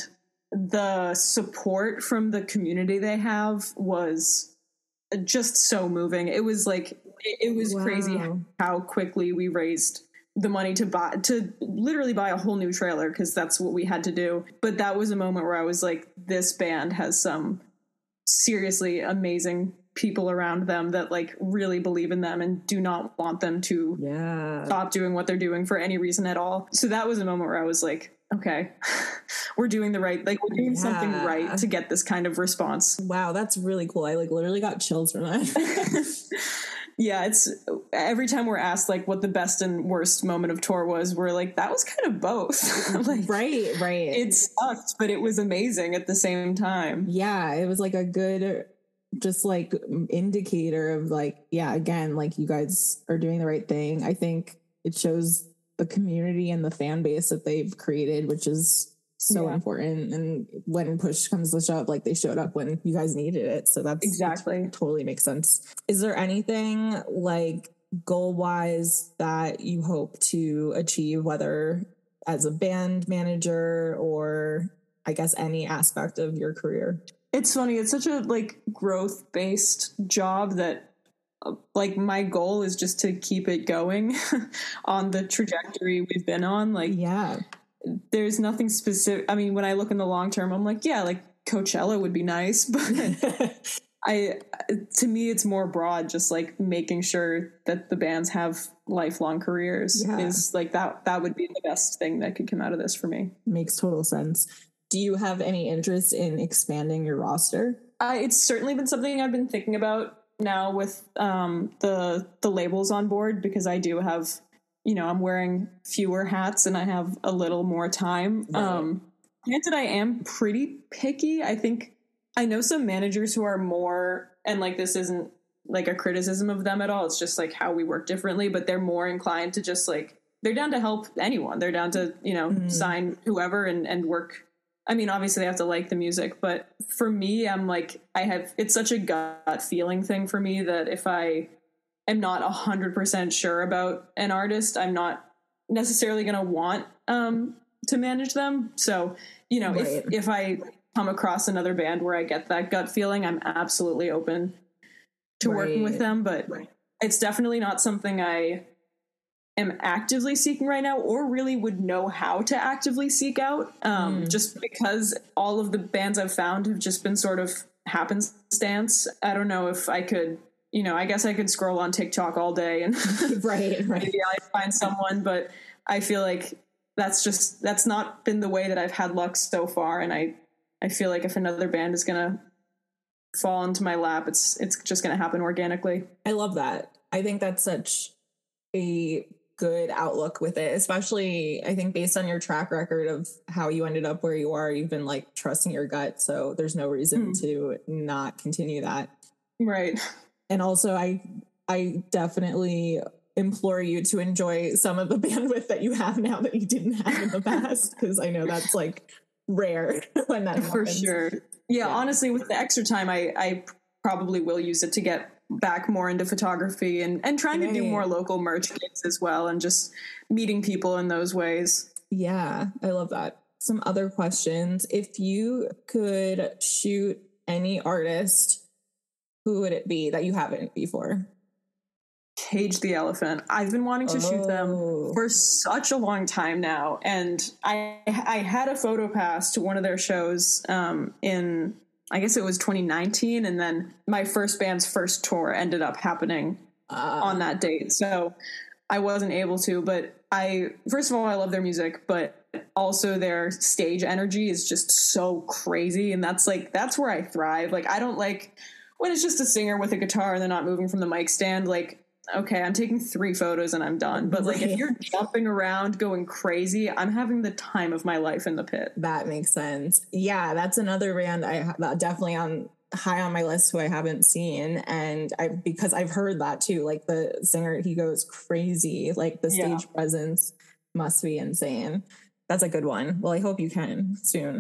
the support from the community they have was just so moving. It was like, it, it was Wow. crazy how quickly we raised the money to buy, to literally buy a whole new trailer, because that's what we had to do. But that was a moment where I was like, this band has some seriously amazing people around them that like really believe in them and do not want them to Yeah. stop doing what they're doing for any reason at all. So that was a moment where I was like, okay, we're doing the right, like we're doing something Yeah. right to get this kind of response. Wow, that's really cool. I like literally got chills from that. Yeah, it's every time we're asked like what the best and worst moment of tour was, we're like, that was kind of both. Like, right, right. it sucked, but it was amazing at the same time. Yeah, it was like a good, just like indicator of like, yeah, again, like you guys are doing the right thing. I think it shows the community and the fan base that they've created, which is so Yeah. important. And when push comes to shove, like they showed up when you guys needed it. So that's Exactly. it totally makes sense. Is there anything like goal wise that you hope to achieve, whether as a band manager or I guess any aspect of your career? It's funny. It's such a like growth based job that uh, like my goal is just to keep it going on the trajectory we've been on. Like, Yeah. there's nothing specific. I mean, when I look in the long term, I'm like, yeah, like Coachella would be nice, but I, to me, it's more broad, just like making sure that the bands have lifelong careers Yeah. is like that, that would be the best thing that could come out of this for me. Makes total sense. Do you have any interest in expanding your roster? Uh, it's certainly been something I've been thinking about now with um, the the labels on board, because I do have, you know, I'm wearing fewer hats and I have a little more time. Right. Um, granted, I am pretty picky. I think I know some managers who are more, and like this isn't like a criticism of them at all. It's just like how we work differently, but they're more inclined to just like, they're down to help anyone. They're down to, you know, Mm. sign whoever and, and work. I mean, obviously they have to like the music, but for me, I'm like, I have, it's such a gut feeling thing for me that if I am not a hundred percent sure about an artist, I'm not necessarily going to want um, to manage them. So, you know, Right. if, if I come across another band where I get that gut feeling, I'm absolutely open to working with Right. them, but it's definitely not something I am actively seeking right now, or really would know how to actively seek out, um, Mm. just because all of the bands I've found have just been sort of happenstance. I don't know if I could, you know, I guess I could scroll on TikTok all day and Right, right. maybe I find someone, but I feel like that's just, that's not been the way that I've had luck so far. And I, I feel like if another band is going to fall into my lap, it's, it's just going to happen organically. I love that. I think that's such a good outlook with it, especially I think based on your track record of how you ended up where you are, you've been like trusting your gut. So there's no reason Mm. to not continue that. Right. And also I, I definitely implore you to enjoy some of the bandwidth that you have now that you didn't have in the past, because I know that's like rare when that happens. For sure. Yeah, yeah, honestly, with the extra time, I, I probably will use it to get back more into photography and, and trying right. to do more local merch gigs as well, and just meeting people in those ways. Yeah, I love that. Some other questions. If you could shoot any artist, who would it be that you haven't before? Cage the Elephant. I've been wanting to oh. shoot them for such a long time now. And I I had a photo pass to one of their shows um, in, I guess it was twenty nineteen. And then my first band's first tour ended up happening uh. on that date. So I wasn't able to, but I, first of all, I love their music, but also their stage energy is just so crazy. And that's like, that's where I thrive. Like, I don't like when it's just a singer with a guitar and they're not moving from the mic stand. Like, okay, I'm taking three photos and I'm done. But like, if you're jumping around going crazy, I'm having the time of my life in the pit. That makes sense. Yeah, that's another band I that definitely on high on my list who I haven't seen. And I, because I've heard that too, like the singer, he goes crazy. Like the stage yeah. presence must be insane. That's a good one. Well, I hope you can soon.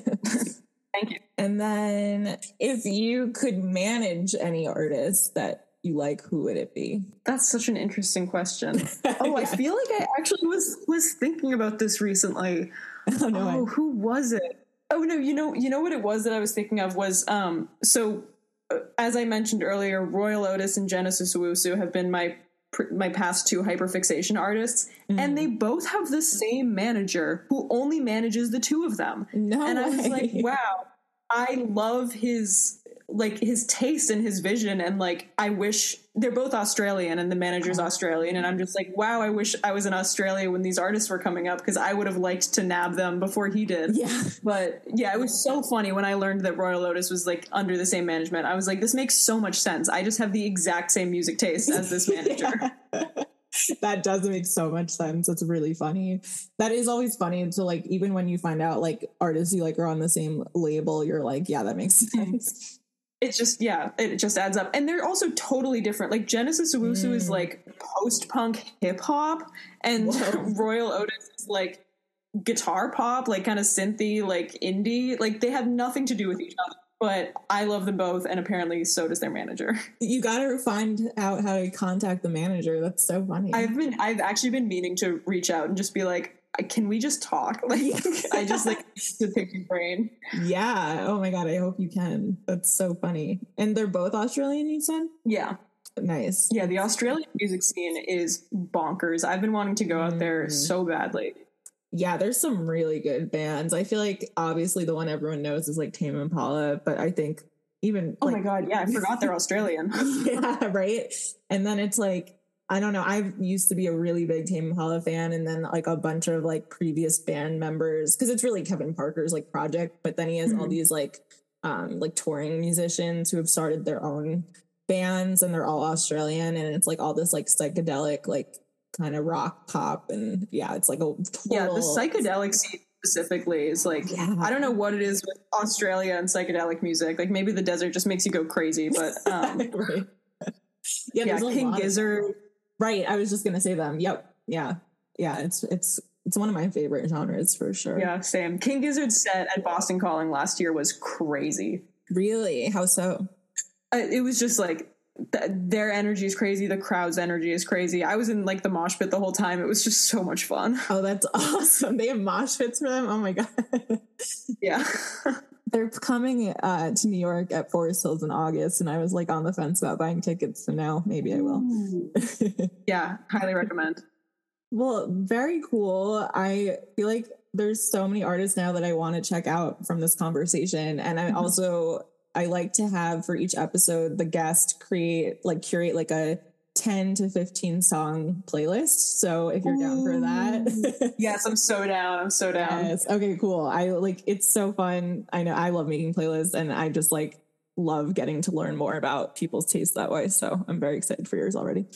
Thank you. And then if you could manage any artist that you like, who would it be? That's such an interesting question. Oh, yeah. I feel like I actually was was thinking about this recently. Oh, no oh who was it? Oh no, you know, you know what it was that I was thinking of was um. So uh, as I mentioned earlier, Royal Otis and Genesis Owusu have been my my past two hyperfixation artists, mm. and they both have the same manager who only manages the two of them. No and way. I was like, wow, I love his like his taste and his vision, and like I wish they're both Australian and the manager's Australian, and I'm just like, wow, I wish I was in Australia when these artists were coming up, because I would have liked to nab them before he did. Yeah. But yeah, it was so funny when I learned that Royal Otis was like under the same management. I was like, this makes so much sense. I just have the exact same music taste as this manager. That does make so much sense. It's really funny. That is always funny to like, even when you find out like artists you like are on the same label, you're like, yeah, that makes sense. It's just, yeah, it just adds up. And they're also totally different. Like Genesis Owusu mm. is like post-punk hip hop, and Whoa. Royal Otis is like guitar pop, like kind of synthy, like indie. Like they have nothing to do with each other. But I love them both, and apparently so does their manager. You got to find out how to contact the manager. That's so funny. I've been, I've actually been meaning to reach out and just be like, can we just talk? Like, I just like to pick your brain. Yeah. Oh my God. I hope you can. That's so funny. And they're both Australian, you said? Yeah. Nice. Yeah. The Australian music scene is bonkers. I've been wanting to go out there mm. so badly. Yeah, there's some really good bands. I feel like obviously the one everyone knows is like Tame Impala, but I think even oh like, my God, yeah, I forgot they're Australian. Yeah, right. And then it's like, I don't know, I used to be a really big Tame Impala fan, and then like a bunch of like previous band members, because it's really Kevin Parker's like project, but then he has mm-hmm. all these like um like touring musicians who have started their own bands, and they're all Australian, and it's like all this like psychedelic like kind of rock pop, and yeah, it's like a total... yeah, the psychedelic scene specifically is like yeah. I don't know what it is with Australia and psychedelic music. Like maybe the desert just makes you go crazy, but um right. yeah, yeah King Gizzard. Of... right, I was just gonna say them. Yep. Yeah, yeah, it's it's it's one of my favorite genres for sure. Yeah, same. King Gizzard's set at Boston Calling last year was crazy. Really? How so? Uh, it was just like th- their energy is crazy. The crowd's energy is crazy. I was in like the mosh pit the whole time. It was just so much fun. Oh, that's awesome. They have mosh pits for them? Oh my God. Yeah. They're coming uh, to New York at Forest Hills in August, and I was like on the fence about buying tickets, so now maybe I will. Yeah, highly recommend. Well, very cool. I feel like there's so many artists now that I want to check out from this conversation, and I mm-hmm. also... I like to have for each episode, the guest create, like curate like a ten to fifteen song playlist. So if you're Ooh. down for that. Yes, I'm so down. I'm so down. Yes. Okay, cool. I like, it's so fun. I know I love making playlists, and I just like love getting to learn more about people's tastes that way. So I'm very excited for yours already.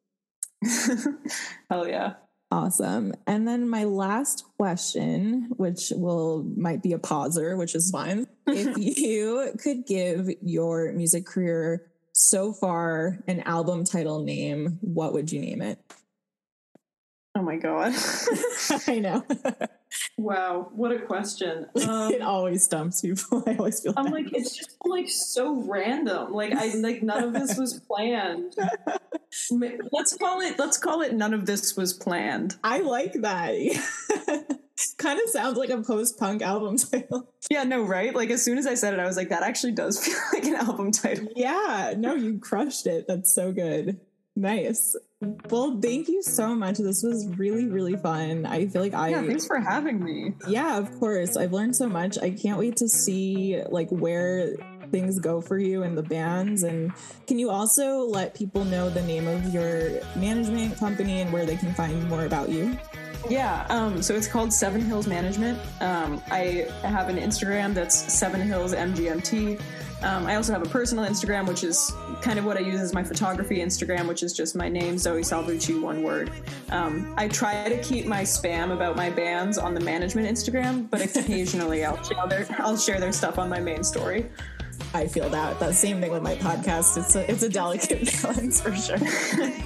Hell yeah. Awesome. And then my last question, which will might be a pauser, which is fine. If you could give your music career so far an album title name, what would you name it? Oh my God. I know. Wow, what a question. Um, it always stumps people. I always feel I'm that. like, it's just like so random. Like I like none of this was planned. Let's call it let's call it none of this was planned. I like that. Kind of sounds like a post-punk album title. Yeah, no, right? Like as soon as I said it, I was like, that actually does feel like an album title. Yeah, no, you crushed it. That's so good. Nice. Well, thank you so much. This was really, really fun. I feel like I... Yeah, thanks for having me. Yeah, of course. I've learned so much. I can't wait to see like where things go for you and the bands. And can you also let people know the name of your management company and where they can find more about you? Yeah, um, so it's called Seven Hills Management. Um, I have an Instagram that's Seven Hills M G M T. Um, I also have a personal Instagram, which is kind of what I use as my photography Instagram, which is just my name, Zoe Salvucci, one word. Um, I try to keep my spam about my bands on the management Instagram, but occasionally I'll share their, I'll share their stuff on my main story. I feel that. That same thing with my podcast. It's a, it's a delicate balance for sure.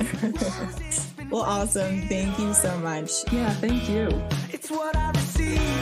Well, awesome. Thank you so much. Yeah, thank you. It's what I receive.